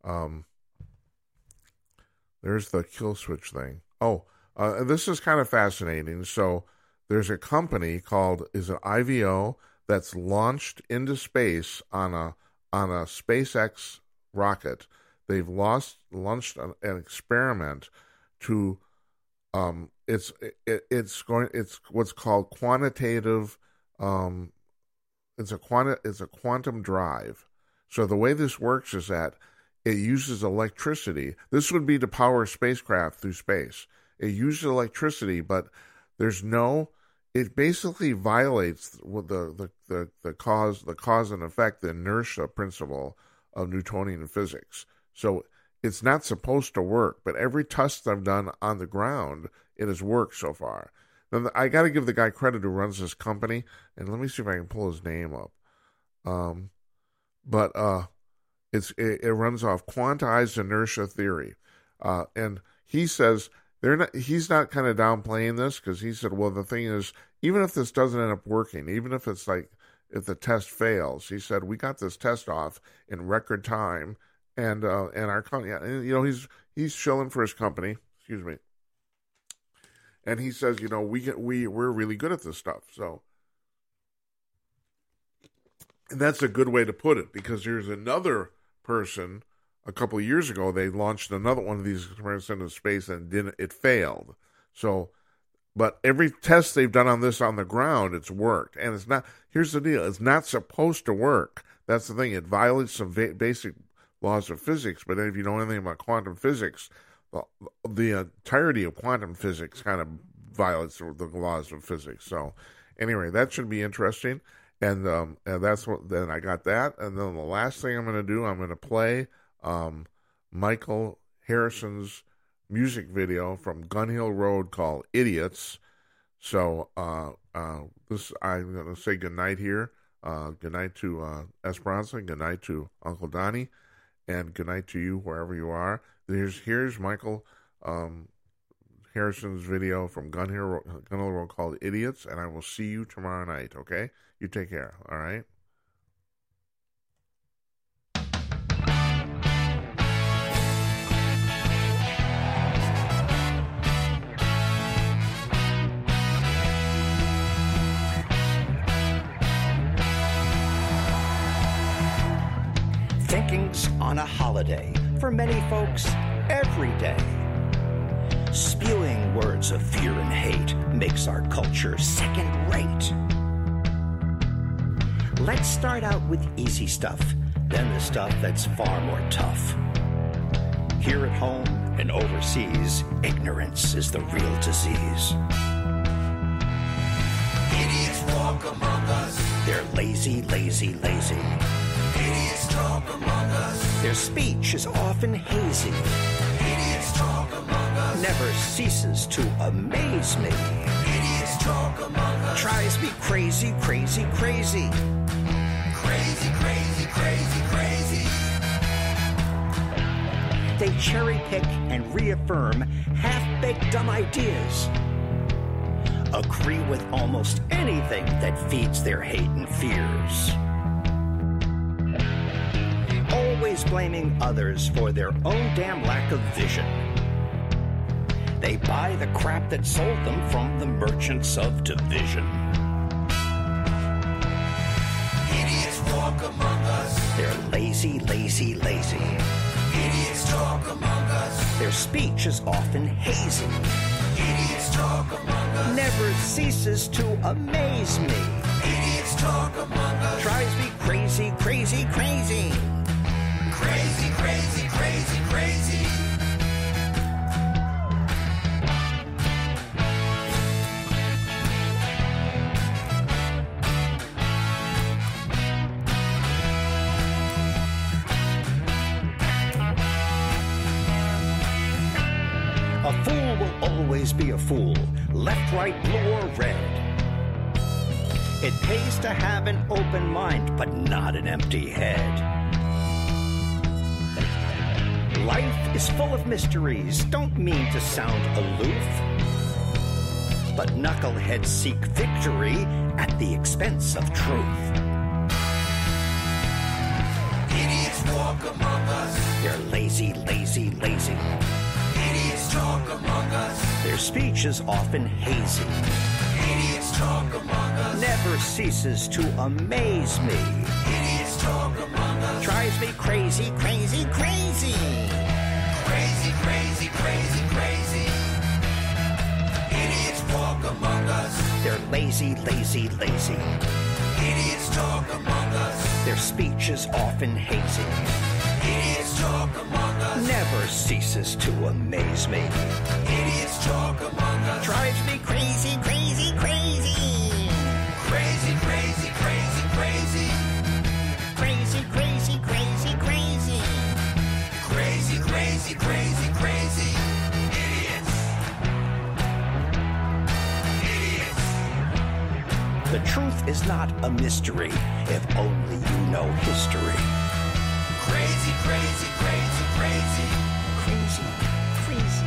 Speaker 1: There's the kill switch thing. This is kind of fascinating. So there's a company called IVO that's launched into space on a SpaceX rocket. They've launched an experiment to it's what's called quantitative it's a quantum drive. So the way this works is that it uses electricity. This would be to power a spacecraft through space. It uses electricity, but it basically violates the cause and effect, the inertia principle of Newtonian physics. So it's not supposed to work, but every test I've done on the ground, it has worked so far. Now, I got to give the guy credit who runs this company, and let me see if I can pull his name up. It runs off quantized inertia theory, and he says he's not kind of downplaying this, because he said, well, the thing is, even if this doesn't end up working, even if it's like if the test fails, he said, we got this test off in record time, and our company, he's shilling for his company. Excuse me. And he says, we're really good at this stuff. So, and that's a good way to put it, because there's another person a couple of years ago, they launched another one of these experiments into space and it failed. So, but every test they've done on this on the ground, it's worked. And it's not, here's the deal, it's not supposed to work. That's the thing. It violates some basic laws of physics, but if you know anything about quantum physics, the entirety of quantum physics kind of violates the laws of physics. So anyway, that should be interesting. And that's what, then I got that. And then the last thing I'm going to do, I'm going to play Michael Harrison's music video from Gun Hill Road called Idiots. So I'm going to say goodnight here. Good night to Esperanza. Good night to Uncle Donnie. And good night to you wherever you are. Here's Michael Harrison's video from Gun Hill Road called Idiots. And I will see you tomorrow night, okay? You take care, all right?
Speaker 3: Thinking's on a holiday, for many folks, every day. Spewing words of fear and hate makes our culture second-rate. Let's start out with easy stuff, then the stuff that's far more tough. Here at home and overseas, ignorance is the real disease.
Speaker 4: Idiots walk among us.
Speaker 3: They're lazy, lazy, lazy.
Speaker 4: Idiots talk among us.
Speaker 3: Their speech is often hazy.
Speaker 4: Idiots talk among us.
Speaker 3: Never ceases to amaze me.
Speaker 4: Idiots talk among us.
Speaker 3: Drives me crazy, crazy, crazy.
Speaker 4: Crazy, crazy, crazy, crazy.
Speaker 3: They cherry pick and reaffirm half-baked dumb ideas. Agree with almost anything that feeds their hate and fears. Always blaming others for their own damn lack of vision. They buy the crap that sold them from the merchants of division.
Speaker 4: Idiots walk among us.
Speaker 3: They're lazy, lazy, lazy.
Speaker 4: Idiots talk among us.
Speaker 3: Their speech is often hazy.
Speaker 4: Idiots talk among us.
Speaker 3: Never ceases to amaze me.
Speaker 4: Idiots talk among us.
Speaker 3: Drives me crazy, crazy, crazy.
Speaker 4: Crazy, crazy, crazy, crazy.
Speaker 3: A fool will always be a fool, left, right, blue, or red. It pays to have an open mind, but not an empty head. Life is full of mysteries, don't mean to sound aloof. But knuckleheads seek victory at the expense of truth.
Speaker 4: Idiots walk among us.
Speaker 3: They're lazy, lazy, lazy.
Speaker 4: Idiots talk among us.
Speaker 3: Their speech is often hazy.
Speaker 4: Idiots talk among us.
Speaker 3: Never ceases to amaze me.
Speaker 4: Idiots talk among us.
Speaker 3: Drives me crazy, crazy, crazy.
Speaker 4: Crazy, crazy, crazy, crazy. Idiots walk among us.
Speaker 3: They're lazy, lazy, lazy.
Speaker 4: Idiots talk among us.
Speaker 3: Their speech is often hazy.
Speaker 4: Idiots talk among us.
Speaker 3: Never ceases to amaze me.
Speaker 4: Idiots talk among us.
Speaker 3: Drives me crazy, crazy, crazy.
Speaker 4: Crazy, crazy, crazy, crazy.
Speaker 3: Crazy, crazy, crazy, crazy.
Speaker 4: Crazy, crazy, crazy, crazy. Idiots. Idiots.
Speaker 3: The truth is not a mystery if only you know history.
Speaker 4: Crazy, crazy, crazy, crazy.
Speaker 3: Crazy, crazy.